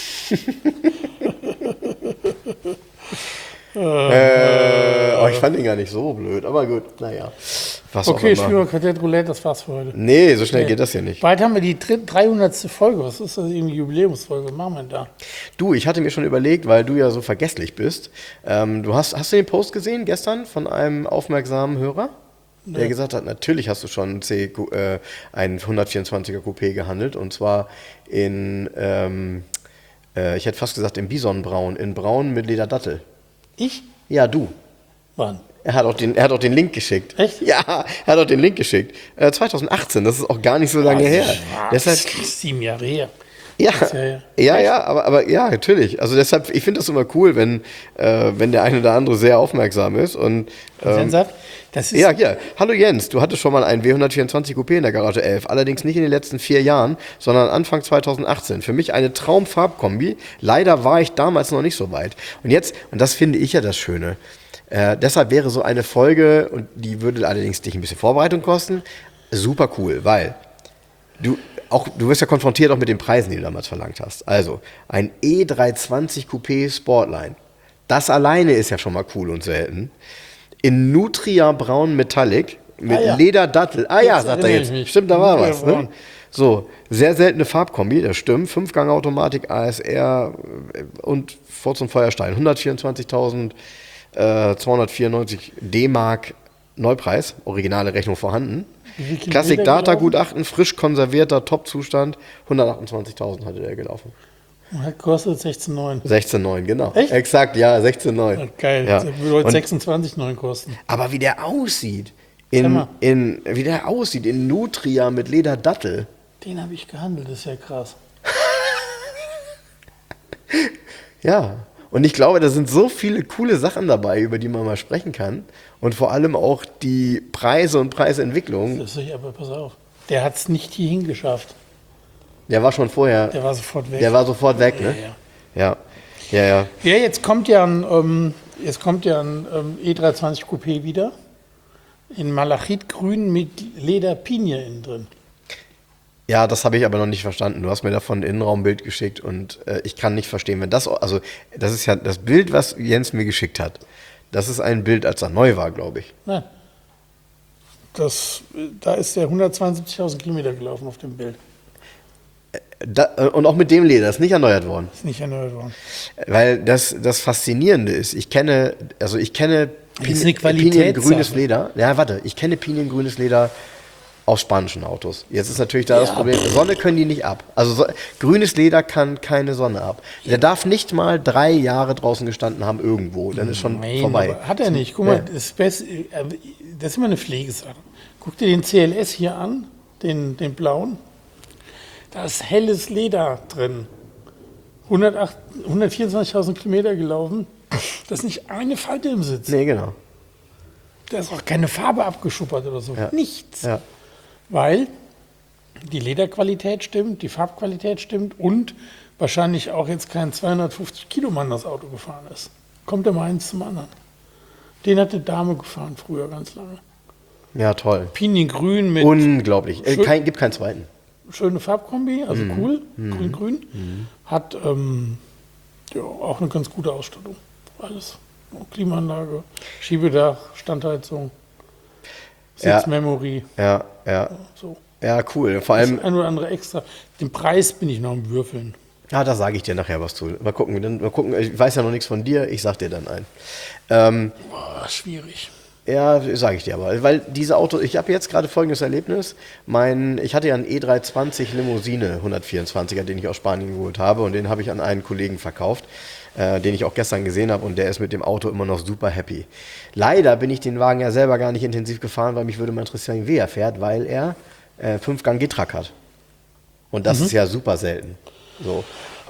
äh, oh, ich fand ihn gar nicht so blöd, aber gut, naja. Was Okay, auch spielen immer. wir Quartett Roulette, das war's für heute. Nee, so schnell geht das ja nicht. Bald haben wir die dreihundertste Folge. Was ist das, irgendwie Jubiläumsfolge? Was machen wir denn da? Du, ich hatte mir schon überlegt, weil du ja so vergesslich bist. Ähm, du hast, hast du den Post gesehen gestern von einem aufmerksamen Hörer? Der Nee. gesagt hat, natürlich hast du schon C, äh, ein hundertvierundzwanziger Coupé gehandelt, und zwar in, ähm, äh, ich hätte fast gesagt in Bisonbraun, in Braun mit Lederdattel. Ich? Ja, du. Wann? Er hat auch den, er hat auch den Link geschickt. Echt? Ja, er hat auch den Link geschickt. Äh, zweitausendachtzehn, das ist auch gar nicht so lange her. Das Deshalb, ist sieben Jahre her. ja, ja, ja. ja, ja, aber, aber ja, natürlich. Also deshalb, ich finde das immer cool, wenn, äh, wenn der eine oder andere sehr aufmerksam ist. Und Ähm, ähm, sagt, Das ist Ja, hier. Hallo Jens, du hattest schon mal einen W hundertvierundzwanzig Coupé in der Garage elf, allerdings nicht in den letzten vier Jahren, sondern Anfang zweitausendachtzehn. Für mich eine Traumfarbkombi. Leider war ich damals noch nicht so weit. Und jetzt, und das finde ich ja das Schöne, äh, deshalb wäre so eine Folge, und die würde allerdings dich ein bisschen Vorbereitung kosten, super cool, weil du auch, du wirst ja konfrontiert auch mit den Preisen, die du damals verlangt hast. Also, ein E dreihundertzwanzig Coupé Sportline. Das alleine ist ja schon mal cool und selten. In Nutria Braun Metallic mit Ah, ja. Lederdattel. Ah ja, Jetzt sagt er erinnere jetzt. ich mich. Stimmt, da war Nutria was. Ne? Braun. So, sehr seltene Farbkombi, das stimmt. Fünfgang-Automatik, A S R und Furz und Feuerstein. hundertvierundzwanzigtausendzweihundertvierundneunzig D-Mark Neupreis. Originale Rechnung vorhanden. Wie viel Classic Kilometer Data gelaufen? Gutachten, frisch konservierter Top-Zustand. hundertachtundzwanzigtausend hatte der gelaufen. Und hat gekostet sechzehn Komma neun. sechzehn Komma neun, genau. Echt? Exakt, ja, sechzehn Komma neun. Geil, Ja. das würde heute Und- sechsundzwanzig Komma neun kosten. Aber wie der aussieht, Sag in, mal. in, wie der aussieht, in Nutria mit Lederdattel. Den habe ich gehandelt, das ist ja krass. Ja, und ich glaube, da sind so viele coole Sachen dabei, über die man mal sprechen kann. Und vor allem auch die Preise und Preisentwicklung. Das ist, aber pass auf. Der hat es nicht hierhin geschafft. Der war schon vorher, Der war sofort weg. der war sofort weg, ja, ne? ja. Ja, ja, ja. Ja, jetzt kommt ja ein, ähm, jetzt kommt ja ein ähm, E dreihundertzwanzig Coupé wieder. In Malachitgrün mit Lederpinie innen drin. Ja, das habe ich aber noch nicht verstanden. Du hast mir davon ein Innenraumbild geschickt und äh, ich kann nicht verstehen, wenn das, also das ist ja das Bild, was Jens mir geschickt hat. Das ist ein Bild, als er neu war, glaube ich. Nein. Das, da ist der hundertzweiundsiebzigtausend Kilometer gelaufen auf dem Bild. Da, äh, und auch mit dem Leder, ist nicht erneuert worden. Ist nicht erneuert worden. Weil das, das Faszinierende ist, ich kenne, also ich kenne Das ist eine Qualitätssache. piniengrünes Leder. Ja, warte, ich kenne piniengrünes Leder aus spanischen Autos. Jetzt ist natürlich da das Ja. Problem, Sonne können die nicht ab. Also so, grünes Leder kann keine Sonne ab. Der darf nicht mal drei Jahre draußen gestanden haben irgendwo, dann ist schon Nein, vorbei. aber hat er nicht. Guck mal, Ja. das, Best, das ist immer eine Pflegesache. Guck dir den C L S hier an, den, den blauen. Da ist helles Leder drin. hundertacht hundertvierundzwanzigtausend Kilometer gelaufen. Da ist nicht eine Falte im Sitz. Nee, genau. Da ist auch keine Farbe abgeschuppert oder so. Ja. Nichts. Ja. Weil die Lederqualität stimmt, die Farbqualität stimmt und wahrscheinlich auch jetzt kein zweihundertfünfzig Kilo Mann das Auto gefahren ist. Kommt immer eins zum anderen. Den hat eine Dame gefahren früher ganz lange. Ja, toll. Piniengrün mit Unglaublich. Äh, Schön- kein, gibt keinen zweiten. schöne Farbkombi, also Mhm. cool, grün-grün. Hat ähm, ja, auch eine ganz gute Ausstattung. Alles. Klimaanlage, Schiebedach, Standheizung, Ja. Sitzmemory. Ja, ja. So. Ja, cool. Vor allem, Das ein oder andere extra. Den Preis bin ich noch am Würfeln. ja, da sage ich dir nachher was zu. Mal gucken, dann, mal gucken. Ich weiß ja noch nichts von dir, ich sag dir dann ein. Ähm, Boah, schwierig. Ja, sage ich dir aber. Weil diese Autos, ich habe jetzt gerade folgendes Erlebnis. Mein, ich hatte ja einen E dreihundertzwanzig Limousine hundertvierundzwanziger, den ich aus Spanien geholt habe und den habe ich an einen Kollegen verkauft, äh, den ich auch gestern gesehen habe und der ist mit dem Auto immer noch super happy. Leider bin ich den Wagen ja selber gar nicht intensiv gefahren, weil mich würde mal interessieren, wie er fährt, weil er äh, Fünfgang G-Track hat. Und das ist ja super selten. So.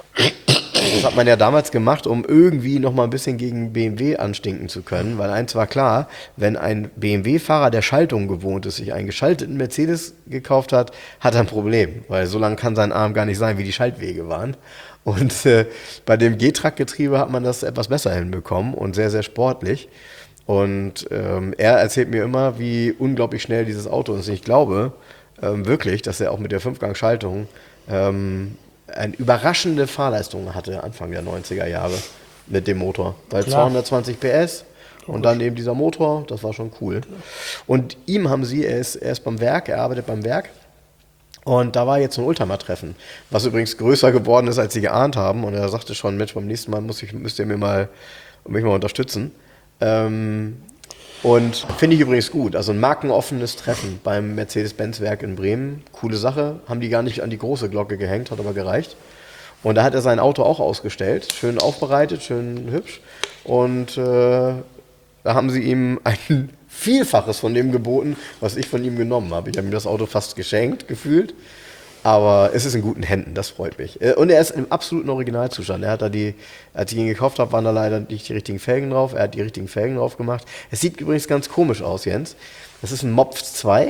Das hat man ja damals gemacht, um irgendwie noch mal ein bisschen gegen B M W anstinken zu können, weil eins war klar, wenn ein B M W-Fahrer, der Schaltung gewohnt ist, sich einen geschalteten Mercedes gekauft hat, hat er ein Problem, weil so lang kann sein Arm gar nicht sein, wie die Schaltwege waren. Und äh, bei dem G-Track-Getriebe hat man das etwas besser hinbekommen und sehr, sehr sportlich. Und ähm, er erzählt mir immer, wie unglaublich schnell dieses Auto ist. Und ich glaube ähm, wirklich, dass er auch mit der Fünfgang-Schaltung ähm, eine überraschende Fahrleistung hatte Anfang der neunziger Jahre mit dem Motor. Weil Klar. zweihundertzwanzig P S und dann eben dieser Motor, das war schon cool. Und ihm haben sie, er ist, er ist beim Werk, er arbeitet beim Werk. Und da war jetzt so ein Ultramar-Treffen, was übrigens größer geworden ist, als sie geahnt haben. Und er sagte schon, Mensch, beim nächsten Mal muss ich, müsst ihr mir mal, mich mal unterstützen. Ähm, und finde ich übrigens gut. Also ein markenoffenes Treffen beim Mercedes-Benz-Werk in Bremen. Coole Sache. Haben die gar nicht an die große Glocke gehängt, hat aber gereicht. Und da hat er sein Auto auch ausgestellt. Schön aufbereitet, schön hübsch. Und äh, da haben sie ihm ein Vielfaches von dem geboten, was ich von ihm genommen habe. Ich habe ihm das Auto fast geschenkt, gefühlt. Aber es ist in guten Händen, das freut mich. Und er ist im absoluten Originalzustand. Er hat da die, als ich ihn gekauft habe, waren da leider nicht die richtigen Felgen drauf. Er hat die richtigen Felgen drauf gemacht. Es sieht übrigens ganz komisch aus, Jens. Das ist ein Mopf zwei.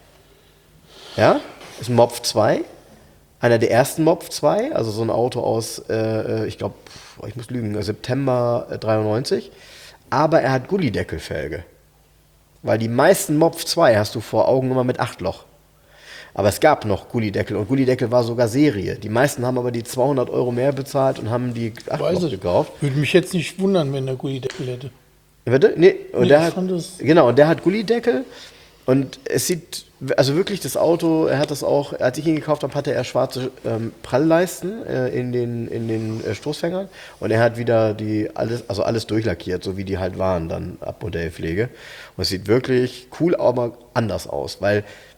Ja, ist ein Mopf zwei. Einer der ersten Mopf zwei, also so ein Auto aus, äh, ich glaube, ich muss lügen, September dreiundneunzig. Aber er hat Gullideckelfelge. Weil die meisten Mopf zwei hast du vor Augen immer mit acht Loch. Aber es gab noch Gullideckel und Gullideckel war sogar Serie. Die meisten haben aber die zweihundert Euro mehr bezahlt und haben die acht Loch gekauft. Würde mich jetzt nicht wundern, wenn der Gullideckel hätte. Bitte? Nee, und Nee, der ich hat, fand das- genau, und der hat Gullideckel und es sieht, also wirklich das Auto, er hat das auch, als ich ihn gekauft habe, hatte er schwarze ähm, Prallleisten äh, in den, in den äh, Stoßfängern und er hat wieder die alles, also alles durchlackiert, so wie die halt waren dann ab Modellpflege. Und es sieht wirklich cool, aber anders aus, weil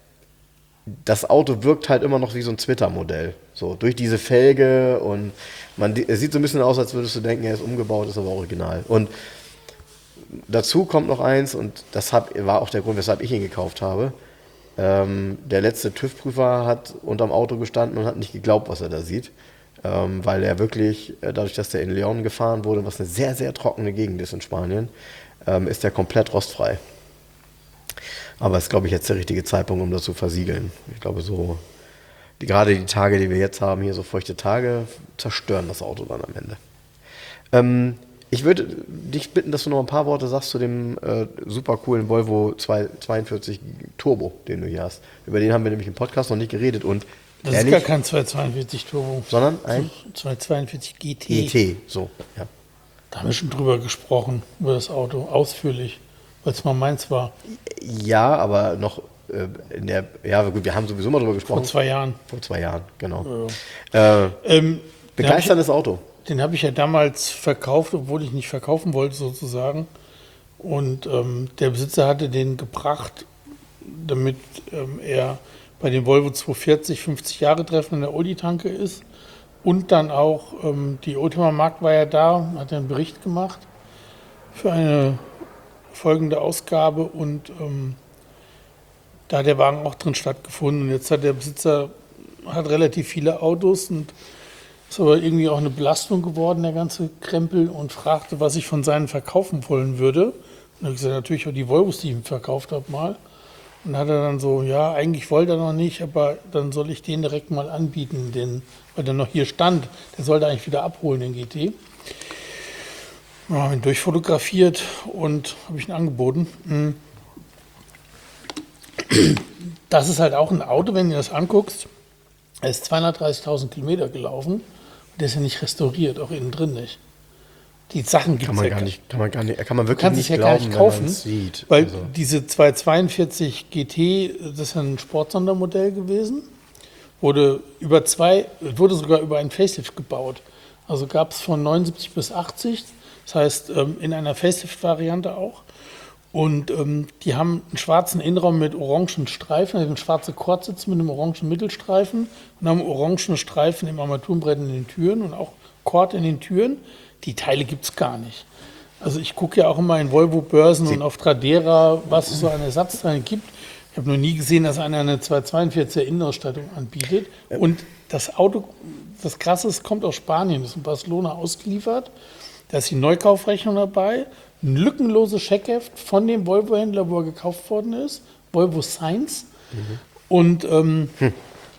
das Auto wirkt halt immer noch wie so ein Twitter-Modell. So, durch diese Felge und man, es sieht so ein bisschen aus, als würdest du denken, er ist umgebaut, ist aber original. Und dazu kommt noch eins, und das hab, war auch der Grund, weshalb ich ihn gekauft habe. Ähm, der letzte TÜV-Prüfer hat unterm Auto gestanden und hat nicht geglaubt, was er da sieht. Ähm, weil er wirklich, äh, dadurch, dass der in León gefahren wurde, was eine sehr, sehr trockene Gegend ist in Spanien, ähm, ist der komplett rostfrei. Aber es ist, glaube ich, jetzt der richtige Zeitpunkt, um das zu versiegeln. Ich glaube, so die, gerade die Tage, die wir jetzt haben, hier so feuchte Tage, zerstören das Auto dann am Ende. Ähm, ich würde dich bitten, dass du noch ein paar Worte sagst zu dem äh, super coolen Volvo zweihundertzweiundvierzig Turbo, den du hier hast. Über den haben wir nämlich im Podcast noch nicht geredet. Und Das ehrlich, ist gar kein zweihundertzweiundvierzig Turbo. sondern ein zweihundertzweiundvierzig G T. G T. So, ja. Da haben wir schon drüber gesprochen, über das Auto, ausführlich, weil es mal meins war, Ja, aber noch äh, in der, ja gut, wir haben sowieso mal drüber gesprochen. vor zwei Jahren. Vor zwei Jahren, genau. Äh, Ähm, begeisterndes Auto. Den habe ich ja damals verkauft, obwohl ich nicht verkaufen wollte sozusagen. Und ähm, der Besitzer hatte den gebracht, damit ähm, er bei den Volvo zweihundertvierzig fünfzig Jahre Treffen in der Oldie-Tanke ist. Und dann auch, ähm, die Oldtimer Markt war ja da, hat einen Bericht gemacht für eine folgende Ausgabe. Und ähm, da hat der Wagen auch drin stattgefunden. Und jetzt hat der Besitzer hat relativ viele Autos und ist aber irgendwie auch eine Belastung geworden, der ganze Krempel, und fragte, was ich von seinen verkaufen wollen würde. Und da habe ich gesagt, natürlich auch die Volvos, die ich ihm verkauft habe, mal. Und dann hat er dann so, ja, eigentlich wollte er noch nicht, aber dann soll ich den direkt mal anbieten, den, weil der noch hier stand. Der sollte eigentlich wieder abholen, den G T. Ja, habe ihn durchfotografiert und habe ich ihn angeboten. Das ist halt auch ein Auto, wenn du das anguckst. Er ist zweihundertdreißigtausend Kilometer gelaufen. Der ist ja nicht restauriert, auch innen drin nicht. Die Sachen gibt Kann es man ja gar nicht, kann man gar nicht, kann man wirklich kannst nicht es ja gar glauben, nicht wenn man kaufen, es sieht. weil Also, diese zweihundertzweiundvierzig G T, das ist ein Sportsondermodell gewesen, wurde über zwei, wurde sogar über einen Facelift gebaut. Also gab es von neunundsiebzig bis achtzig, das heißt ähm, in einer Facelift-Variante auch. Und ähm, die haben einen schwarzen Innenraum mit orangen Streifen, also einen schwarzen Kordsitz mit einem orangen Mittelstreifen und haben orangene Streifen im Armaturenbrett in den Türen und auch Kord in den Türen. Die Teile gibt es gar nicht. Also ich gucke ja auch immer in Volvo-Börsen und auf Tradera, was es so an Ersatzteilen gibt. Ich habe noch nie gesehen, dass einer eine zweihundertzweiundvierziger Innenausstattung anbietet. Und das Auto, das Krasse ist, kommt aus Spanien, ist in Barcelona ausgeliefert. Da ist die Neukaufrechnung dabei, ein lückenloses Scheckheft von dem Volvo-Händler, wo er gekauft worden ist, Volvo Science. Mhm. Und ähm, hm.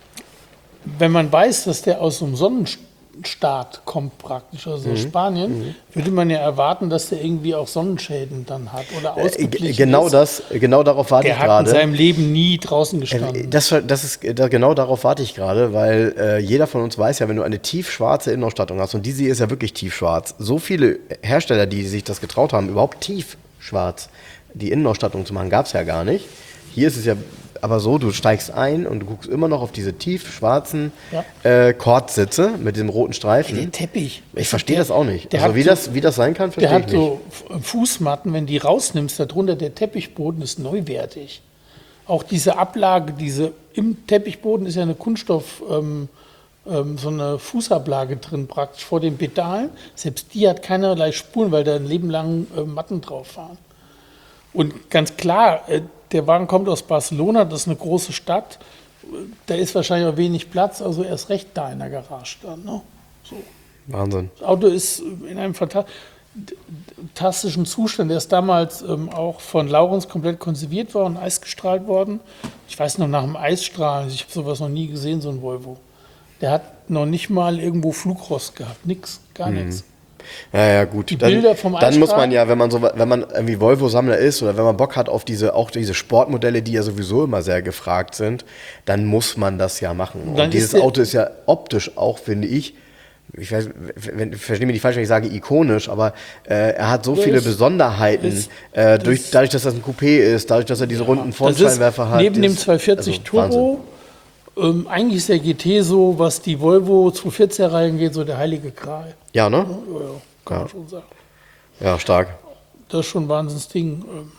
wenn man weiß, dass der aus so einem Sonnenstaat kommt praktisch, also aus mhm. Spanien, mhm. würde man ja erwarten, dass der irgendwie auch Sonnenschäden dann hat oder ausgeglichen genau ist. Das, genau darauf warte der ich gerade. Der hat in seinem Leben nie draußen gestanden. Das, das ist, genau darauf warte ich gerade, weil äh, jeder von uns weiß ja, wenn du eine tiefschwarze Innenausstattung hast, und diese ist ja wirklich tiefschwarz, so viele Hersteller, die sich das getraut haben, überhaupt tiefschwarz die Innenausstattung zu machen, gab es ja gar nicht. Hier ist es ja aber so, du steigst ein und du guckst immer noch auf diese tiefschwarzen ja. äh, Kordsitze mit dem roten Streifen. Den Teppich. Ich verstehe das auch nicht. Der Also wie, so, das, wie das sein kann, verstehe ich nicht. Der hat so Fußmatten, wenn die rausnimmst, darunter der Teppichboden ist neuwertig. Auch diese Ablage, diese im Teppichboden ist ja eine Kunststoff, ähm, ähm, so eine Fußablage drin praktisch vor den Pedalen. Selbst die hat keinerlei Spuren, weil da ein Leben lang äh, Matten drauf waren. Und ganz klar, äh, der Wagen kommt aus Barcelona, das ist eine große Stadt, da ist wahrscheinlich auch wenig Platz, also erst recht da in der Garage dann. Ne? So. Wahnsinn. Das Auto ist in einem fantastischen Zustand. Der ist damals ähm, auch von Laurens komplett konserviert worden, eisgestrahlt worden. Ich weiß noch, nach dem Eisstrahlen, ich habe sowas noch nie gesehen, so ein Volvo. Der hat noch nicht mal irgendwo Flugrost gehabt, nix, gar Mhm. nichts. Ja, ja, gut. Die dann, Bilder vom dann muss man Einstrahl- ja, wenn man so, wenn man irgendwie Volvo-Sammler ist oder wenn man Bock hat auf diese, auch diese Sportmodelle, die ja sowieso immer sehr gefragt sind, dann muss man das ja machen. Und, Dann dieses ist der- Auto ist ja optisch auch, finde ich, ich weiß, wenn, verstehe mich nicht falsch, wenn ich sage ikonisch, aber äh, er hat so Der viele ist- Besonderheiten, ist- äh, durch, das- dadurch, dass das ein Coupé ist, dadurch, dass er diese runden Das ist Frontscheinwerfer hat. neben dem das- zweihundertvierzig also Wahnsinn. Turbo, ähm, eigentlich ist der G T so, was die Volvo zweihundertvierzig-Reihe geht, so der heilige Gral. Ja, ne? Ja, ja, kann Ja. man schon sagen. Ja, stark. Das ist schon ein Wahnsinnsding. Ähm,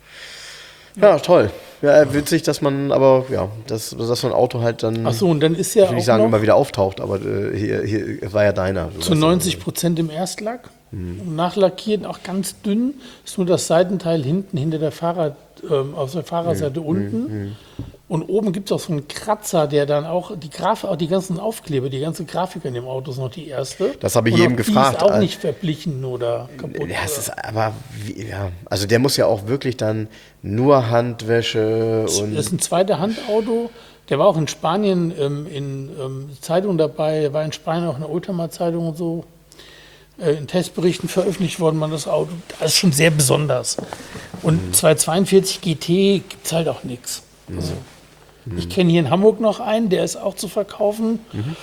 Ja, toll. Ja, witzig, dass man, aber ja, dass, dass so ein Auto halt dann, Ach so, und dann ist ja ich will nicht auch sagen, noch immer wieder auftaucht, aber äh, hier, hier es war ja deiner. Du zu weißt ja. neunzig Prozent im Erstlack. Und nachlackiert, auch ganz dünn, ist nur das Seitenteil hinten, hinter der Fahrrad, ähm, auf der Fahrerseite unten. Und oben gibt es auch so einen Kratzer, der dann auch die Grafik, auch die ganzen Aufkleber, die ganze Grafik in dem Auto ist noch die erste. Das habe ich Und jedem auch die gefragt. ist auch Al- nicht verblichen oder kaputt. Ja, es oder- ist aber, wie, ja, also der muss ja auch wirklich dann nur Handwäsche und. Das ist ein zweiter Handauto. Der war auch in Spanien ähm, in ähm, Zeitungen dabei. Der war in Spanien auch in der Oldtimer-Zeitung und so. Äh, in Testberichten veröffentlicht worden, man das Auto. Das ist schon sehr besonders. Und Mhm. zweihundertzweiundvierzig G T gibt es halt auch nichts. Also, Mhm. ich kenne hier in Hamburg noch einen, der ist auch zu verkaufen. Mhm.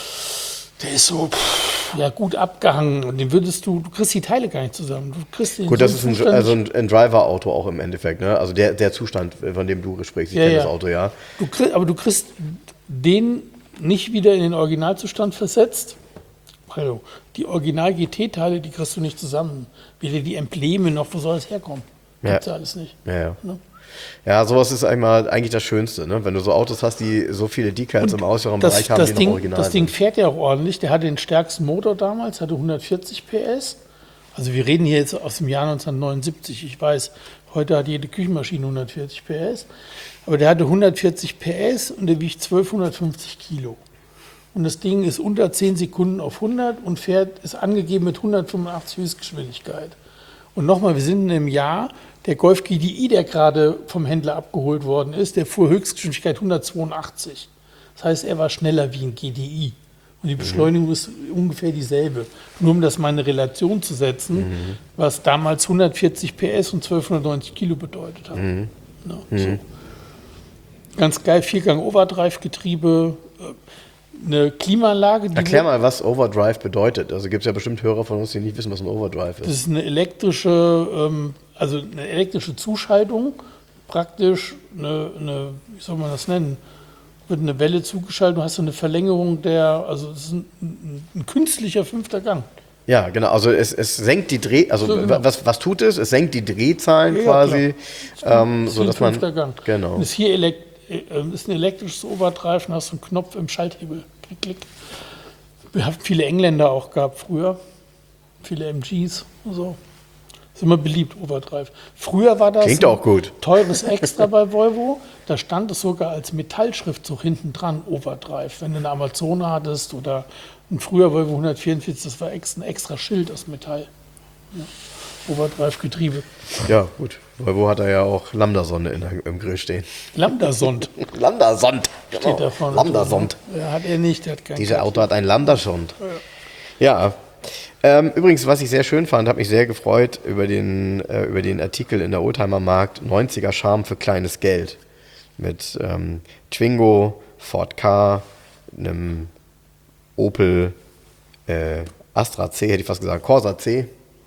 Der ist so pff, ja, gut abgehangen. Und den würdest du, du kriegst die Teile gar nicht zusammen. Du kriegst den Gut, so das ist ein, Zustand- also ein, ein Driver-Auto auch im Endeffekt, ne? Also der, der Zustand, von dem du sprichst, ich Ja, kenne ja. das Auto, ja. Du krieg, aber du kriegst den nicht wieder in den Originalzustand versetzt. Also die Original-G T-Teile, die kriegst du nicht zusammen. Weder die Embleme noch, wo soll es herkommen? Gibt's ja alles nicht. Ja, ja. Ne? Ja, sowas ist einmal eigentlich das Schönste, ne? Wenn du so Autos hast, die so viele Decals im äußeren Das, Bereich haben, das, die noch Ding, original das Ding sind. fährt ja auch ordentlich. Der hatte den stärksten Motor damals, hatte hundertvierzig P S. Also wir reden hier jetzt aus dem Jahr neunzehnhundertneunundsiebzig. Ich weiß, heute hat jede Küchenmaschine hundertvierzig P S. Aber der hatte hundertvierzig P S und der wiegt zwölfhundertfünfzig Kilo. Und das Ding ist unter zehn Sekunden auf hundert und fährt, ist angegeben mit hundertfünfundachtzig Höchstgeschwindigkeit. Und nochmal, wir sind in einem Jahr, der Golf G D I, der gerade vom Händler abgeholt worden ist, der fuhr Höchstgeschwindigkeit hundertzweiundachtzig. Das heißt, er war schneller wie ein G D I. Und die Beschleunigung ist ungefähr dieselbe. Nur um das mal in eine Relation zu setzen, Mhm. was damals hundertvierzig P S und zwölfhundertneunzig Kilo bedeutet hat. Mhm. Ja, so. Ganz geil, Viergang-Overdrive-Getriebe, äh, eine Klimaanlage. Die Erklär mal, was Overdrive bedeutet. Also gibt es ja bestimmt Hörer von uns, die nicht wissen, was ein Overdrive Das ist. ist eine elektrische, ähm, also eine elektrische Zuschaltung, praktisch eine, eine, wie soll man das nennen, wird eine Welle zugeschaltet, du hast so eine Verlängerung der, also es ist ein, ein, ein künstlicher fünfter Gang. Ja, genau. Also es, es senkt die Dreh, also So, genau. was, was tut es? Es senkt die Drehzahlen Ja, quasi, ähm, Das ist so ein dass man fünfter Gang. genau. Und ist hier elekt, äh, ist ein elektrisches Overdrive und hast einen Knopf im Schalthebel. Klick, klick. Wir haben viele Engländer auch gehabt früher, viele M Gs und so. Ist immer beliebt, Overdrive. Früher war das Klingt auch gut. teures Extra bei Volvo. Da stand es sogar als Metallschriftzug hinten dran, Overdrive. Wenn du eine Amazone hattest oder ein früher Volvo hundertvierundvierzig, das war extra, ein extra Schild aus Metall. Ja. Overdrive-Getriebe. Ja, gut. Volvo hat er ja auch Lambda-Sonde in der- im Grill stehen. Lambda-Sond Lambda-Sond. steht da vorne. Lambda-Sond. Ja, hat er nicht, der hat kein Dieser Kennzeichen. Auto hat einen Lambda-Sond. Ja. Ähm, übrigens, was ich sehr schön fand, habe mich sehr gefreut über den, äh, über den Artikel in der Oldtimer-Markt neunziger Charme für kleines Geld. Mit ähm, Twingo, Ford Ka, einem Opel äh, Astra C, hätte ich fast gesagt, Corsa C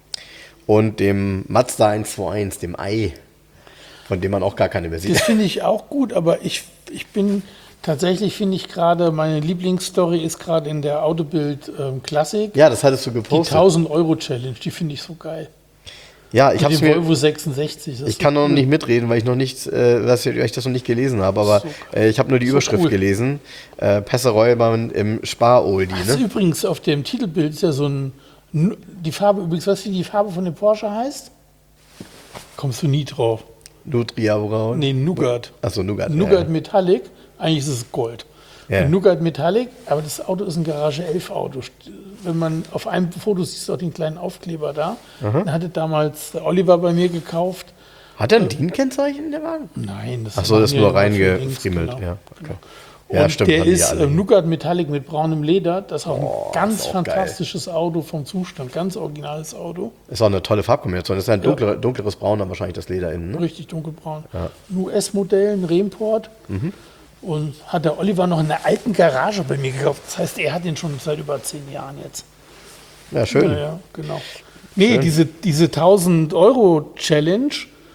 und dem Mazda eins zwei eins, dem Ei, von dem man auch gar keine mehr sieht. Das finde ich auch gut, aber ich, ich bin tatsächlich, finde ich gerade, meine Lieblingsstory ist gerade in der Autobild ähm, Klassik. Ja, das hattest du Die gepostet. tausend Euro Challenge, die finde ich so geil. Ja, ich Mit habe dem mir Volvo sechsundsechzig. das Ich ist kann so noch cool. nicht mitreden, weil ich noch nicht, äh, dass ich, weil ich das noch nicht gelesen habe, aber So äh, ich habe nur die so Überschrift cool. gelesen. Äh, Pessereumann im Spar-Oldie, Also ne? übrigens auf dem Titelbild ist ja so ein, die Farbe, übrigens, weißt du, wie die Farbe von dem Porsche heißt? Kommst du nie drauf. Nutria Braun. Nee, Nougat. Achso, Nougat. Nougat ja. Metallic, Eigentlich ist es Gold. Ja. Und Nougat Metallic, aber das Auto ist ein Garage elf Auto. Wenn man auf einem Foto siehst du auch den kleinen Aufkleber da. Aha. Den hatte damals der Oliver bei mir gekauft. Hat er ein D I N-Kennzeichen, der Wagen? Nein, das Ach so, das ist nur waren hier reingefriemelt. Genau. Ja, okay. Und Ja, stimmt, der haben die ist alle äh, hier. Nougat Metallic mit braunem Leder. Das ist auch Oh, ein ganz ist auch fantastisches Auto vom Zustand. Ganz originales Auto. Ist auch eine tolle Farbkombination. Das ist ein dunkler, dunkleres Braun, dann wahrscheinlich das Leder innen. Ne? Richtig dunkelbraun. Ein U S-Modell, ein Remport. Mhm. Und hat der Oliver noch in der alten Garage bei mir gekauft. Das heißt, er hat den schon seit über zehn Jahren jetzt. Ja, schön. Ja, ja, genau. Nee, Schön. diese, diese tausend Euro Challenge,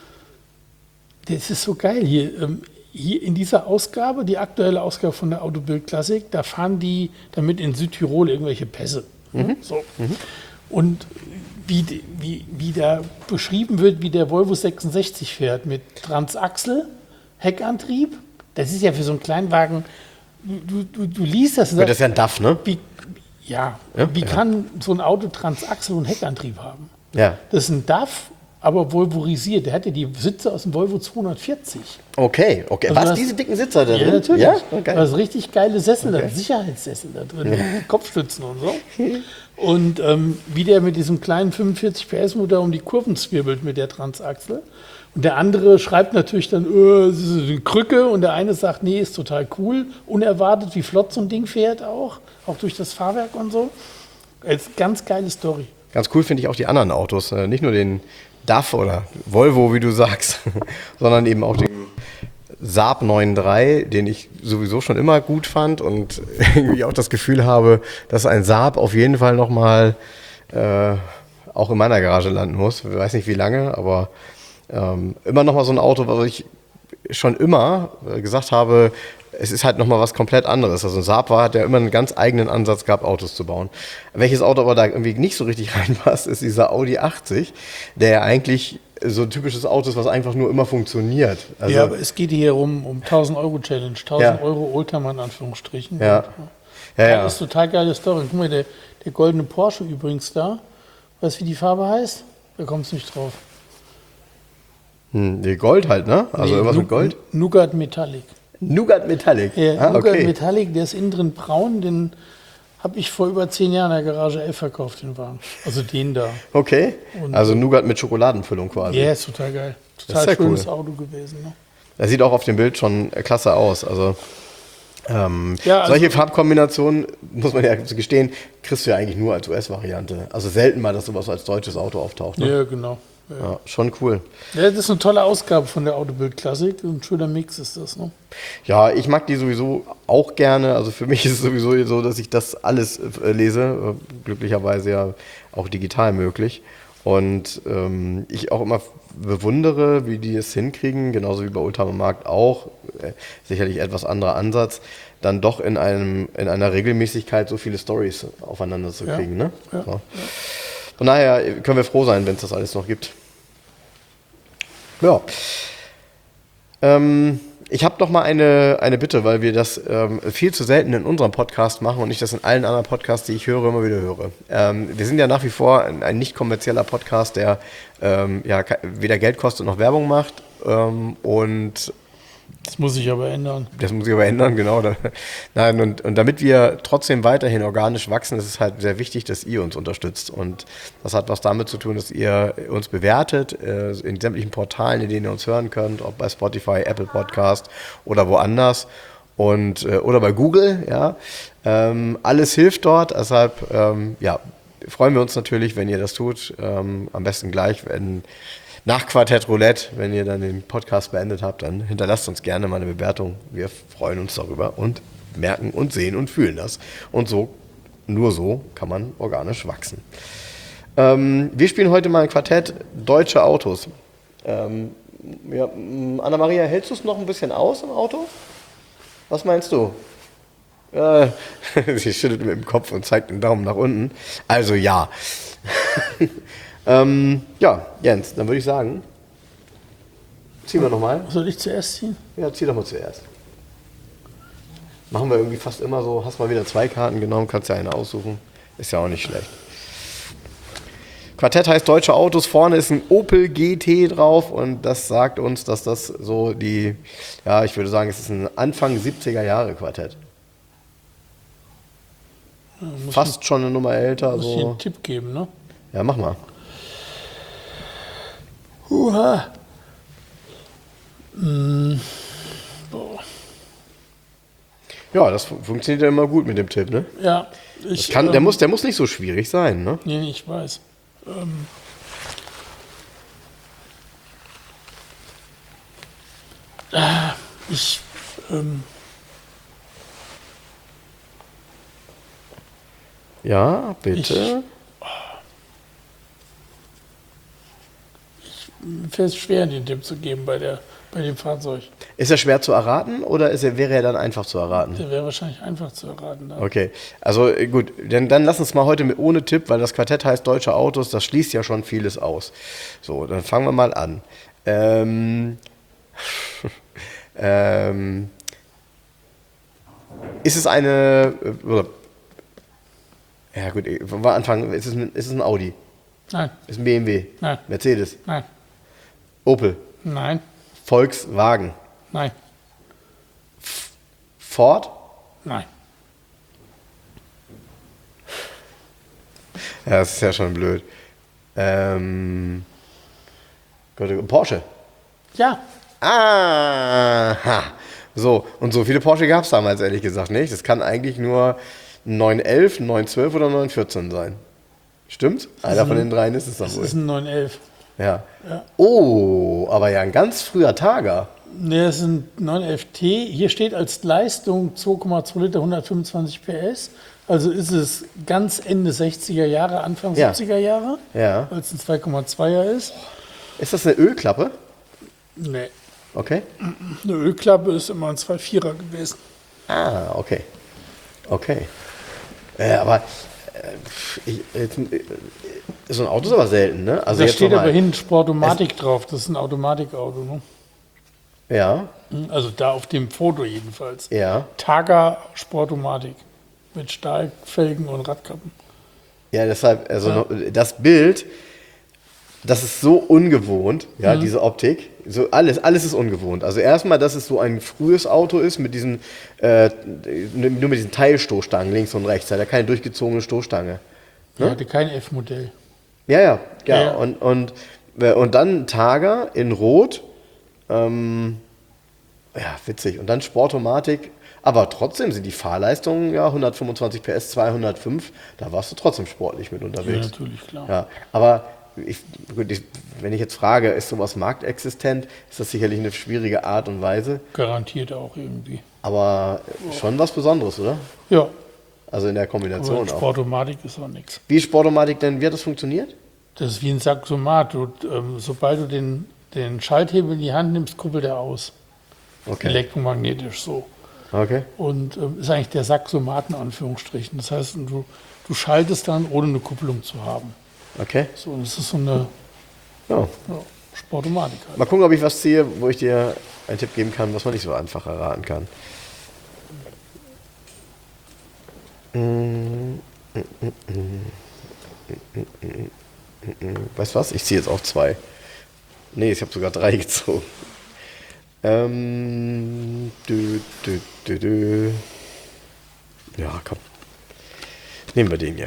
das ist so geil hier. Ähm, Hier in dieser Ausgabe, die aktuelle Ausgabe von der Autobild Klassik, da fahren die damit in Südtirol irgendwelche Pässe. Mhm. So. Und wie, die- wie, wie da beschrieben wird, wie der Volvo sechsundsechzig fährt mit Transaxel, Heckantrieb, das ist ja für so einen Kleinwagen, du, du, du liest das und Das ist sagst, ja ein D A F, ne? wie, ja, Ja, wie ja. kann so ein Auto Transaxel und Heckantrieb haben? Ja. Das ist ein D A F, aber volvorisiert. Der hatte die Sitze aus dem Volvo zweihundertvierzig. Okay, okay. Also Was, das- diese dicken Sitzer da drin? Ja, natürlich. Ja? Da Okay. ist richtig geile Sessel, Okay. da, Sicherheitssessel da drin, mit Kopfstützen und so. Und ähm, wie der mit diesem kleinen fünfundvierzig P S Motor um die Kurven zwirbelt mit der Transaxel. Und der andere schreibt natürlich dann, äh, das ist eine Krücke. Und der eine sagt, nee, ist total cool. Unerwartet, wie flott so ein Ding fährt auch. Auch durch das Fahrwerk und so. Es ist ganz geile Story. Ganz cool finde ich auch die anderen Autos. Äh, Nicht nur den D A F oder Volvo, wie du sagst, sondern eben auch den Saab neun drei, den ich sowieso schon immer gut fand und irgendwie auch das Gefühl habe, dass ein Saab auf jeden Fall nochmal äh, auch in meiner Garage landen muss. Ich weiß nicht wie lange, aber ähm, immer nochmal so ein Auto, was ich schon immer äh, gesagt habe, es ist halt nochmal was komplett anderes. Also ein Saab war, hat ja immer einen ganz eigenen Ansatz gehabt, Autos zu bauen. Welches Auto aber da irgendwie nicht so richtig reinpasst, ist dieser Audi achtzig, der ja eigentlich so ein typisches Auto ist, was einfach nur immer funktioniert. Also, ja, aber es geht hier um, um tausend Euro Challenge, tausend Ja. Euro Oldtimer in Anführungsstrichen. Ja. Und, ja, ja. Das ist total geile Story. Guck mal, der, der goldene Porsche übrigens da. Weißt du, wie die Farbe heißt? Da kommst du nicht drauf. Hm, nee, Gold halt, ne? Also Nee, irgendwas Nu- mit Gold. Nougat Metallic. Nougat Metallic. Ja, ah, Nougat okay. Metallic, der ist innen drin braun. Den habe ich vor über zehn Jahren in der Garage elf verkauft, den Wagen. Also den da. Okay. Und- Also Nougat mit Schokoladenfüllung quasi. Ja, ist total geil. Das Total ist ja schönes cool. Auto gewesen. Ne? Das sieht auch auf dem Bild schon äh, klasse aus. Also, ähm, Ja, also- solche Farbkombinationen, muss man ja gestehen, kriegst du ja eigentlich nur als U S-Variante. Also selten mal, dass sowas als deutsches Auto auftaucht. Ne? Ja, genau. Ja. Ja, schon cool. Ja, das ist eine tolle Ausgabe von der Autobild Klassik. Ein schöner Mix ist das. Ne? Ja, ich mag die sowieso auch gerne. Also für mich ist es sowieso so, dass ich das alles äh, lese. Äh, glücklicherweise ja auch digital möglich. Und ähm, ich auch immer bewundere, wie die es hinkriegen, genauso wie bei Oldtimer Markt auch, äh, sicherlich etwas anderer Ansatz, dann doch in, einem, in einer Regelmäßigkeit so viele Storys aufeinander zu Ja, kriegen. Ne? ja, So. Von daher können wir froh sein, wenn es das alles noch gibt. Ja. Ähm, ich habe noch mal eine, eine Bitte, weil wir das ähm, viel zu selten in unserem Podcast machen und ich das in allen anderen Podcasts, die ich höre, immer wieder höre. Ähm, wir sind ja nach wie vor ein, ein nicht kommerzieller Podcast, der ähm, ja, ke- weder Geld kostet noch Werbung macht. Ähm, und Das muss sich aber ändern. das muss ich aber ändern, genau. Da- Nein, und, und damit wir trotzdem weiterhin organisch wachsen, ist es halt sehr wichtig, dass ihr uns unterstützt. Und das hat was damit zu tun, dass ihr uns bewertet äh, in sämtlichen Portalen, in denen ihr uns hören könnt, ob bei Spotify, Apple Podcast oder woanders. Und, äh, oder bei Google, ja. Ähm, alles hilft dort, deshalb ähm, ja, freuen wir uns natürlich, wenn ihr das tut. Ähm, am besten gleich, wenn nach Quartett Roulette, wenn ihr dann den Podcast beendet habt, dann hinterlasst uns gerne mal eine Bewertung. Wir freuen uns darüber und merken und sehen und fühlen das. Und so, nur so kann man organisch wachsen. Ähm, wir spielen heute mal ein Quartett Deutsche Autos. Ähm, ja, m, Anna-Maria, hältst du es noch ein bisschen aus im Auto? Was meinst du? Äh, sie schüttelt mit dem Kopf und zeigt den Daumen nach unten. Also ja. ähm, ja, Jens, dann würde ich sagen, ziehen wir nochmal. Soll ich zuerst ziehen? Ja, zieh doch mal zuerst. Machen wir irgendwie fast immer so. Hast mal wieder zwei Karten genommen, kannst ja eine aussuchen. Ist ja auch nicht schlecht. Quartett heißt deutsche Autos, vorne ist ein Opel G T drauf und das sagt uns, dass das so die, ja, ich würde sagen, es ist ein Anfang siebziger Jahre Quartett. Ja, Fast ich, schon eine Nummer älter. Muss so. ich einen Tipp geben, ne? Ja, mach mal. Uha. Mm. Boah. Ja, das fu- funktioniert ja immer gut mit dem Tipp, ne? Ja, Das ich, kann, ähm, der, muss, der muss nicht so schwierig sein, ne? Nee, ich weiß. Ähm, ah, ich, ähm, Ja, bitte. mir fällt es schwer, den Tipp zu geben bei, der, bei dem Fahrzeug. Ist er schwer zu erraten oder ist er, wäre er dann einfach zu erraten? Der wäre wahrscheinlich einfach zu erraten. Dann. Okay, also äh, gut, dann, dann lass uns mal heute mit ohne Tipp, weil das Quartett heißt deutsche Autos, das schließt ja schon vieles aus. So, dann fangen wir mal an. Ähm, ähm, ist es eine, äh, oder, ja gut, äh, wollen wir anfangen, ist es ein, ist es ein Audi? Nein, Ist ein B M W? Nein. Mercedes? nein, Opel? nein, Volkswagen? nein, Ford? nein. Ja, das ist ja schon blöd. Ähm, Gott, Porsche? Ja, Aha. So, und so viele Porsche gab es damals ehrlich gesagt nicht. Das kann eigentlich nur ein neun elf, ein neun zwölf oder ein neun vierzehn sein. Stimmt's? Einer von den dreien ist es dann das wohl. ist ein neun elf. Ja. Ja. Oh, aber ja ein ganz früher Targa. Ne, das ist ein neun elf T. Hier steht als Leistung zwei Komma zwei Liter, hundertfünfundzwanzig P S. Also ist es ganz Ende sechziger Jahre, Anfang Ja. siebziger Jahre, Ja. weil es ein zwei Komma zweier ist. Ist das eine Ölklappe? Nee, Okay. eine Ölklappe ist immer ein zwei Komma vierer gewesen. Ah, okay. Okay. Äh, aber äh, ich, jetzt, äh, so ein Auto ist aber selten, ne? Also Da jetzt steht noch mal- aber hinten Sportomatik drauf. Das ist ein Automatikauto. Ne? Ja, Also da auf dem Foto jedenfalls. ja. Targa Sportomatik mit Stahlfelgen und Radkappen. Ja, deshalb, also Ja. noch, das Bild, das ist so ungewohnt, ja, diese Optik. So alles, alles ist ungewohnt. Also erstmal, dass es so ein frühes Auto ist mit diesen, äh, nur mit diesen Teilstoßstangen links und rechts. Da hat er keine durchgezogene Stoßstange. Der hatte kein F-Modell. Ja, ja, ja. Ja, ja. Und, und, äh, und dann Targa in Rot. Ähm, ja, witzig. Und dann Sportomatik. Aber trotzdem sind die Fahrleistungen ja hundertfünfundzwanzig P S, zweihundertfünf. Da warst du trotzdem sportlich mit Ja, unterwegs. natürlich, klar. Ja, aber ich, gut, ich, wenn ich jetzt frage, ist sowas marktexistent, ist das sicherlich eine schwierige Art und Weise. Garantiert auch irgendwie. Aber schon was Besonderes, oder? Ja, Also in der aber Kombination auch. Sportomatik ist auch nichts. Wie ist Sportomatik denn? Wie hat das funktioniert? Das ist wie ein Saxomat. Du, ähm, sobald du den, den Schalthebel in die Hand nimmst, kuppelt er aus. Okay. Elektromagnetisch so. Okay. Und ähm, ist eigentlich der Saxomat in Anführungsstrichen. Das heißt, du, du schaltest dann, ohne eine Kupplung zu haben. Okay. So, und das ist so eine Ja. ja, Sportomatik halt. Mal gucken, ob ich was ziehe, wo ich dir einen Tipp geben kann, was man nicht so einfach erraten kann. Weißt du was? Ich ziehe jetzt auch zwei. Nee, ich habe sogar drei gezogen. Ähm, dü, dü, dü, dü. Ja, komm. Nehmen wir den hier.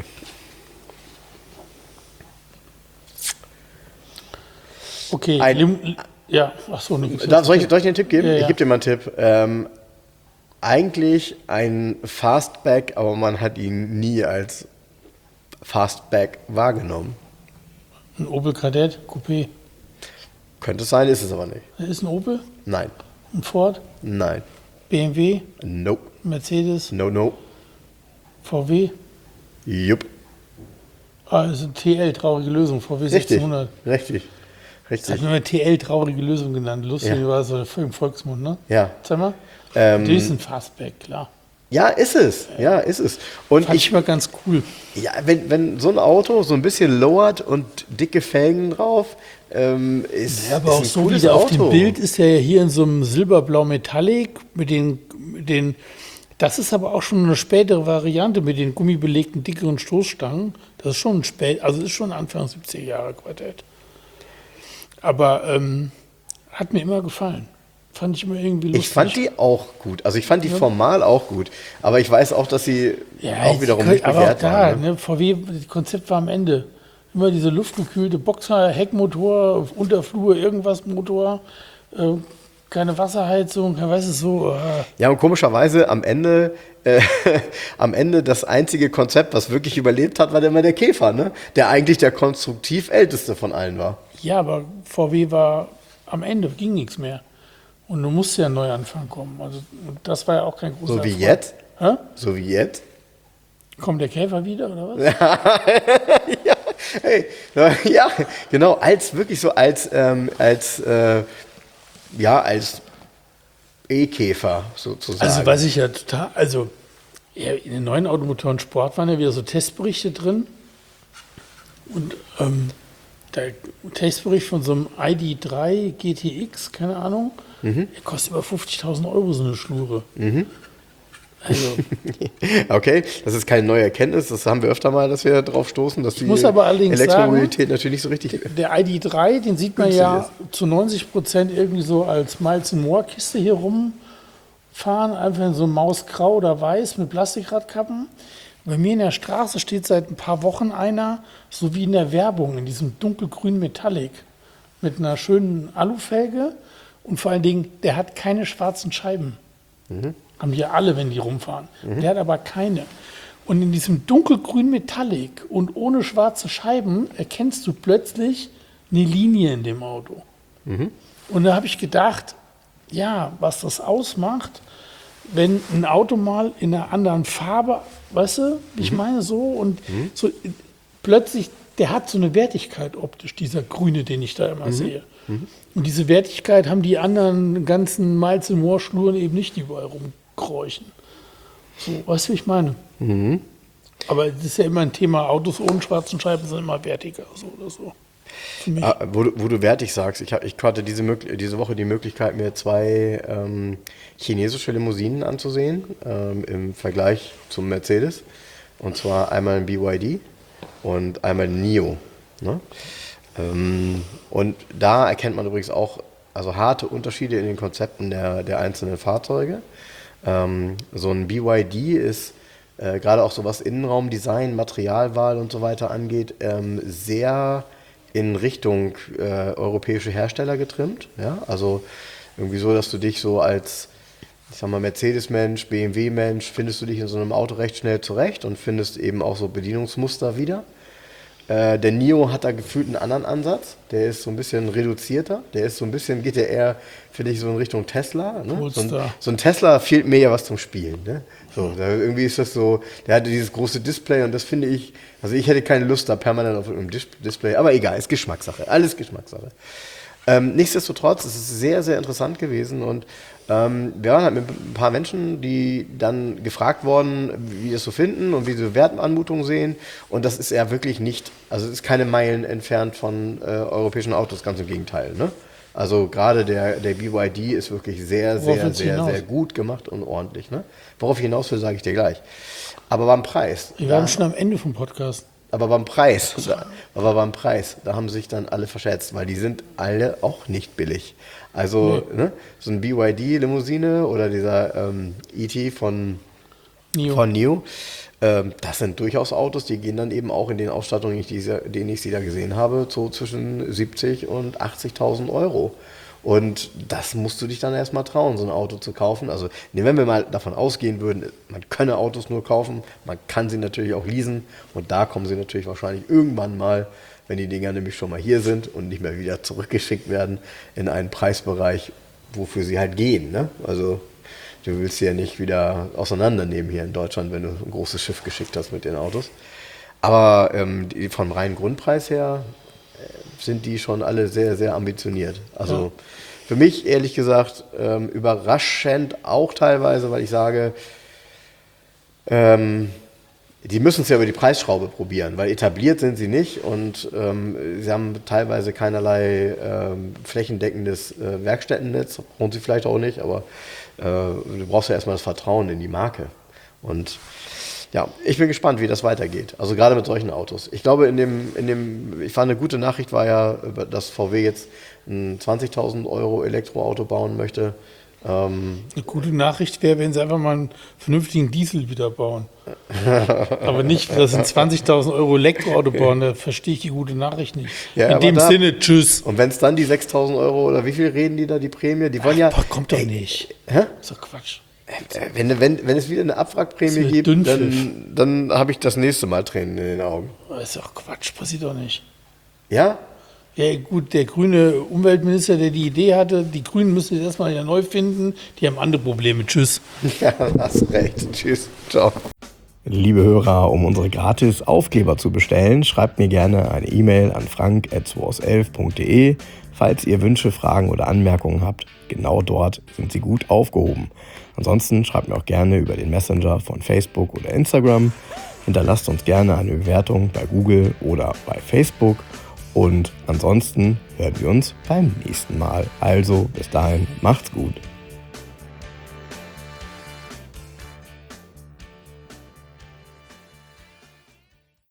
Okay, Ein- Lim, ja, ach so, ne, Da, soll, ich, soll ich dir einen Tipp geben? Ja, ja. Ich gebe dir mal einen Tipp. Ähm, eigentlich ein Fastback, aber man hat ihn nie als Fastback wahrgenommen. ein Opel Kadett, Coupé. Könnte es sein, ist es aber nicht. Ist ein Opel, Nein. ein Ford, Nein. B M W, Nope. Mercedes, No, no. V W. Jupp. Ah, das ist ein T L, traurige Lösung, V W Richtig. sechzehnhundert. Richtig. Das Richtig. hat man T L, traurige Lösung genannt. Lustig Ja. war so im Volksmund, ne? Ja. Sag mal. Ähm, Das ist ein Fastback, klar. Ja, ist es. Ja, ist es. Und Fand ich ich, mal ganz cool. ja, wenn, wenn so ein Auto so ein bisschen lowert und dicke Felgen drauf, ähm, ist, Ja, aber ist auch ein so wie cooles der auf Auto. dem Bild ist, der ja hier in so einem silberblau Metallic mit den, mit den Das ist aber auch schon eine spätere Variante mit den gummibelegten, dickeren Stoßstangen. Das ist schon ein spät, also ist schon Anfang siebziger Jahre Quartett. Aber ähm, hat mir immer gefallen. Fand ich immer irgendwie lustig. Ich fand die auch gut. Also ich fand die formal auch gut. Aber ich weiß auch, dass sie ja, auch wiederum nicht aber bewährt auch da, waren. Ne? Ne, V W, das Konzept war am Ende. Immer diese luftgekühlte Boxer, Heckmotor, Unterflur, irgendwas Motor, äh, keine Wasserheizung, weißt du, so. Äh. Ja, und komischerweise am Ende, äh, am Ende das einzige Konzept, was wirklich überlebt hat, war immer der Käfer, ne? Der eigentlich der konstruktiv älteste von allen war. Ja, aber V W war am Ende, ging nichts mehr. Und du musst ja einen Neuanfang kommen. Also das war ja auch kein großer So wie Erfolg. jetzt? Hä? So wie jetzt? Kommt der Käfer wieder, oder was? ja, hey, ja, genau, als wirklich so als, ähm, als äh, ja, als E-Käfer sozusagen. Also was ich ja total, also ja, in den neuen Automotoren Sport waren ja wieder so Testberichte drin. Und ähm, der Testbericht von so einem I D drei G T X, keine Ahnung, mhm. der kostet über fünfzigtausend Euro so eine Schnure. Mhm. Also, okay, das ist keine neue Erkenntnis, das haben wir öfter mal, dass wir drauf stoßen, dass die muss aber allerdings Elektromobilität sagen, natürlich nicht so richtig... Der I D drei, den sieht man ja ist. zu neunzig Prozent irgendwie so als Miles and More Kiste hier rumfahren, einfach in so Mausgrau oder weiß mit Plastikradkappen. Bei mir in der Straße steht seit ein paar Wochen einer, so wie in der Werbung, in diesem dunkelgrünen Metallic mit einer schönen Alufelge und vor allen Dingen, der hat keine schwarzen Scheiben. Mhm. Haben die ja alle, wenn die rumfahren. Mhm. Der hat aber keine. Und in diesem dunkelgrünen Metallic und ohne schwarze Scheiben erkennst du plötzlich eine Linie in dem Auto. Mhm. Und da habe ich gedacht, ja, was das ausmacht, wenn ein Auto mal in einer anderen Farbe, weißt du, wie ich meine, so und mhm. so plötzlich, der hat so eine Wertigkeit optisch, dieser Grüne, den ich da immer mhm. sehe. Mhm. Und diese Wertigkeit haben die anderen ganzen Miles and More Schluren eben nicht, die überall rumkräuchen. So, weißt du, wie ich meine? Mhm. Aber das ist ja immer ein Thema, Autos ohne schwarzen Scheiben sind immer wertiger, so oder so. Ah, wo, du, wo du wertig sagst, ich, hab, ich hatte diese, diese Woche die Möglichkeit, mir zwei ähm, chinesische Limousinen anzusehen, ähm, im Vergleich zum Mercedes. Und zwar einmal ein B Y D und einmal ein NIO. Ne? Ähm, und da erkennt man übrigens auch also harte Unterschiede in den Konzepten der, der einzelnen Fahrzeuge. Ähm, so ein B Y D ist äh, gerade auch so was Innenraumdesign, Materialwahl und so weiter angeht, ähm, sehr in Richtung äh, europäische Hersteller getrimmt. Ja? Also irgendwie so, dass du dich so als, ich sag mal, Mercedes-Mensch, B M W-Mensch, findest du dich in so einem Auto recht schnell zurecht und findest eben auch so Bedienungsmuster wieder. Äh, der NIO hat da gefühlt einen anderen Ansatz. Der ist so ein bisschen reduzierter. Der ist so ein bisschen, geht der eher, finde ich, so in Richtung Tesla. Ne? So, ein, so ein Tesla fehlt mir ja was zum Spielen. Ne? So, da, irgendwie ist das so, der hatte dieses große Display und das finde ich, also ich hätte keine Lust da permanent auf einem Dis- Display, aber egal, ist Geschmackssache, alles Geschmackssache. Ähm, nichtsdestotrotz ist es sehr, sehr interessant gewesen und ähm, wir waren halt mit ein paar Menschen, die dann gefragt wurden, wie sie es so finden und wie sie Wertanmutungen sehen und das ist ja wirklich nicht, also es ist keine Meilen entfernt von äh, europäischen Autos, ganz im Gegenteil, ne? Also gerade der, der B Y D ist wirklich sehr, sehr, sehr, sehr, sehr gut gemacht und ordentlich. Ne? Worauf ich hinaus will, sage ich dir gleich. Aber beim Preis. Wir waren schon am Ende vom Podcast. Aber beim Preis, da, aber beim Preis, da haben sich dann alle verschätzt, weil die sind alle auch nicht billig. Also nee. ne, so ein B Y D-Limousine oder dieser ähm, E T von NIO, von NIO ähm, das sind durchaus Autos, die gehen dann eben auch in den Ausstattungen, die ich, denen ich sie da gesehen habe, so zwischen siebzig und achtzigtausend Euro. Und das musst du dich dann erstmal trauen, so ein Auto zu kaufen. Also wenn wir mal davon ausgehen würden, man könne Autos nur kaufen, man kann sie natürlich auch leasen. Und da kommen sie natürlich wahrscheinlich irgendwann mal, wenn die Dinger nämlich schon mal hier sind und nicht mehr wieder zurückgeschickt werden, in einen Preisbereich, wofür sie halt gehen. Ne? Also du willst sie ja nicht wieder auseinandernehmen hier in Deutschland, wenn du ein großes Schiff geschickt hast mit den Autos. Aber ähm, die, vom reinen Grundpreis her sind die schon alle sehr, sehr ambitioniert. Also ja. Für mich, ehrlich gesagt, ähm, überraschend auch teilweise, weil ich sage, ähm, die müssen es ja über die Preisschraube probieren, weil etabliert sind sie nicht und ähm, sie haben teilweise keinerlei ähm, flächendeckendes äh, Werkstättennetz, brauchen sie vielleicht auch nicht, aber äh, du brauchst ja erstmal das Vertrauen in die Marke. Und ja, ich bin gespannt, wie das weitergeht. Also gerade mit solchen Autos. Ich glaube, in dem, in dem, ich fand eine gute Nachricht war ja, dass V W jetzt ein zwanzigtausend Euro Elektroauto bauen möchte. Ähm, Eine gute Nachricht wäre, wenn sie einfach mal einen vernünftigen Diesel wieder bauen. Aber nicht, dass sie ein zwanzigtausend Euro Elektroauto bauen, da verstehe ich die gute Nachricht nicht. Ja, in dem da, Sinne, tschüss. Und wenn es dann die sechstausend Euro oder wie viel reden die da, die Prämie, die wollen ja... Ach, kommt doch ey, nicht. Hä? Ist doch Quatsch. Wenn, wenn, wenn es wieder eine Abwrackprämie Das wird gibt, Dünnpfiff. dann, dann habe ich das nächste Mal Tränen in den Augen. Das ist doch Quatsch, passiert doch nicht. Ja? Ja gut, der grüne Umweltminister, der die Idee hatte, die Grünen müssen jetzt erstmal ja neu finden, die haben andere Probleme. Tschüss. Ja, hast recht. Tschüss. Ciao. Liebe Hörer, um unsere gratis Aufkleber zu bestellen, schreibt mir gerne eine E-Mail an frank at zwoself punkt de. Falls ihr Wünsche, Fragen oder Anmerkungen habt, genau dort sind sie gut aufgehoben. Ansonsten schreibt mir auch gerne über den Messenger von Facebook oder Instagram. Hinterlasst uns gerne eine Bewertung bei Google oder bei Facebook. Und ansonsten hören wir uns beim nächsten Mal. Also bis dahin, macht's gut.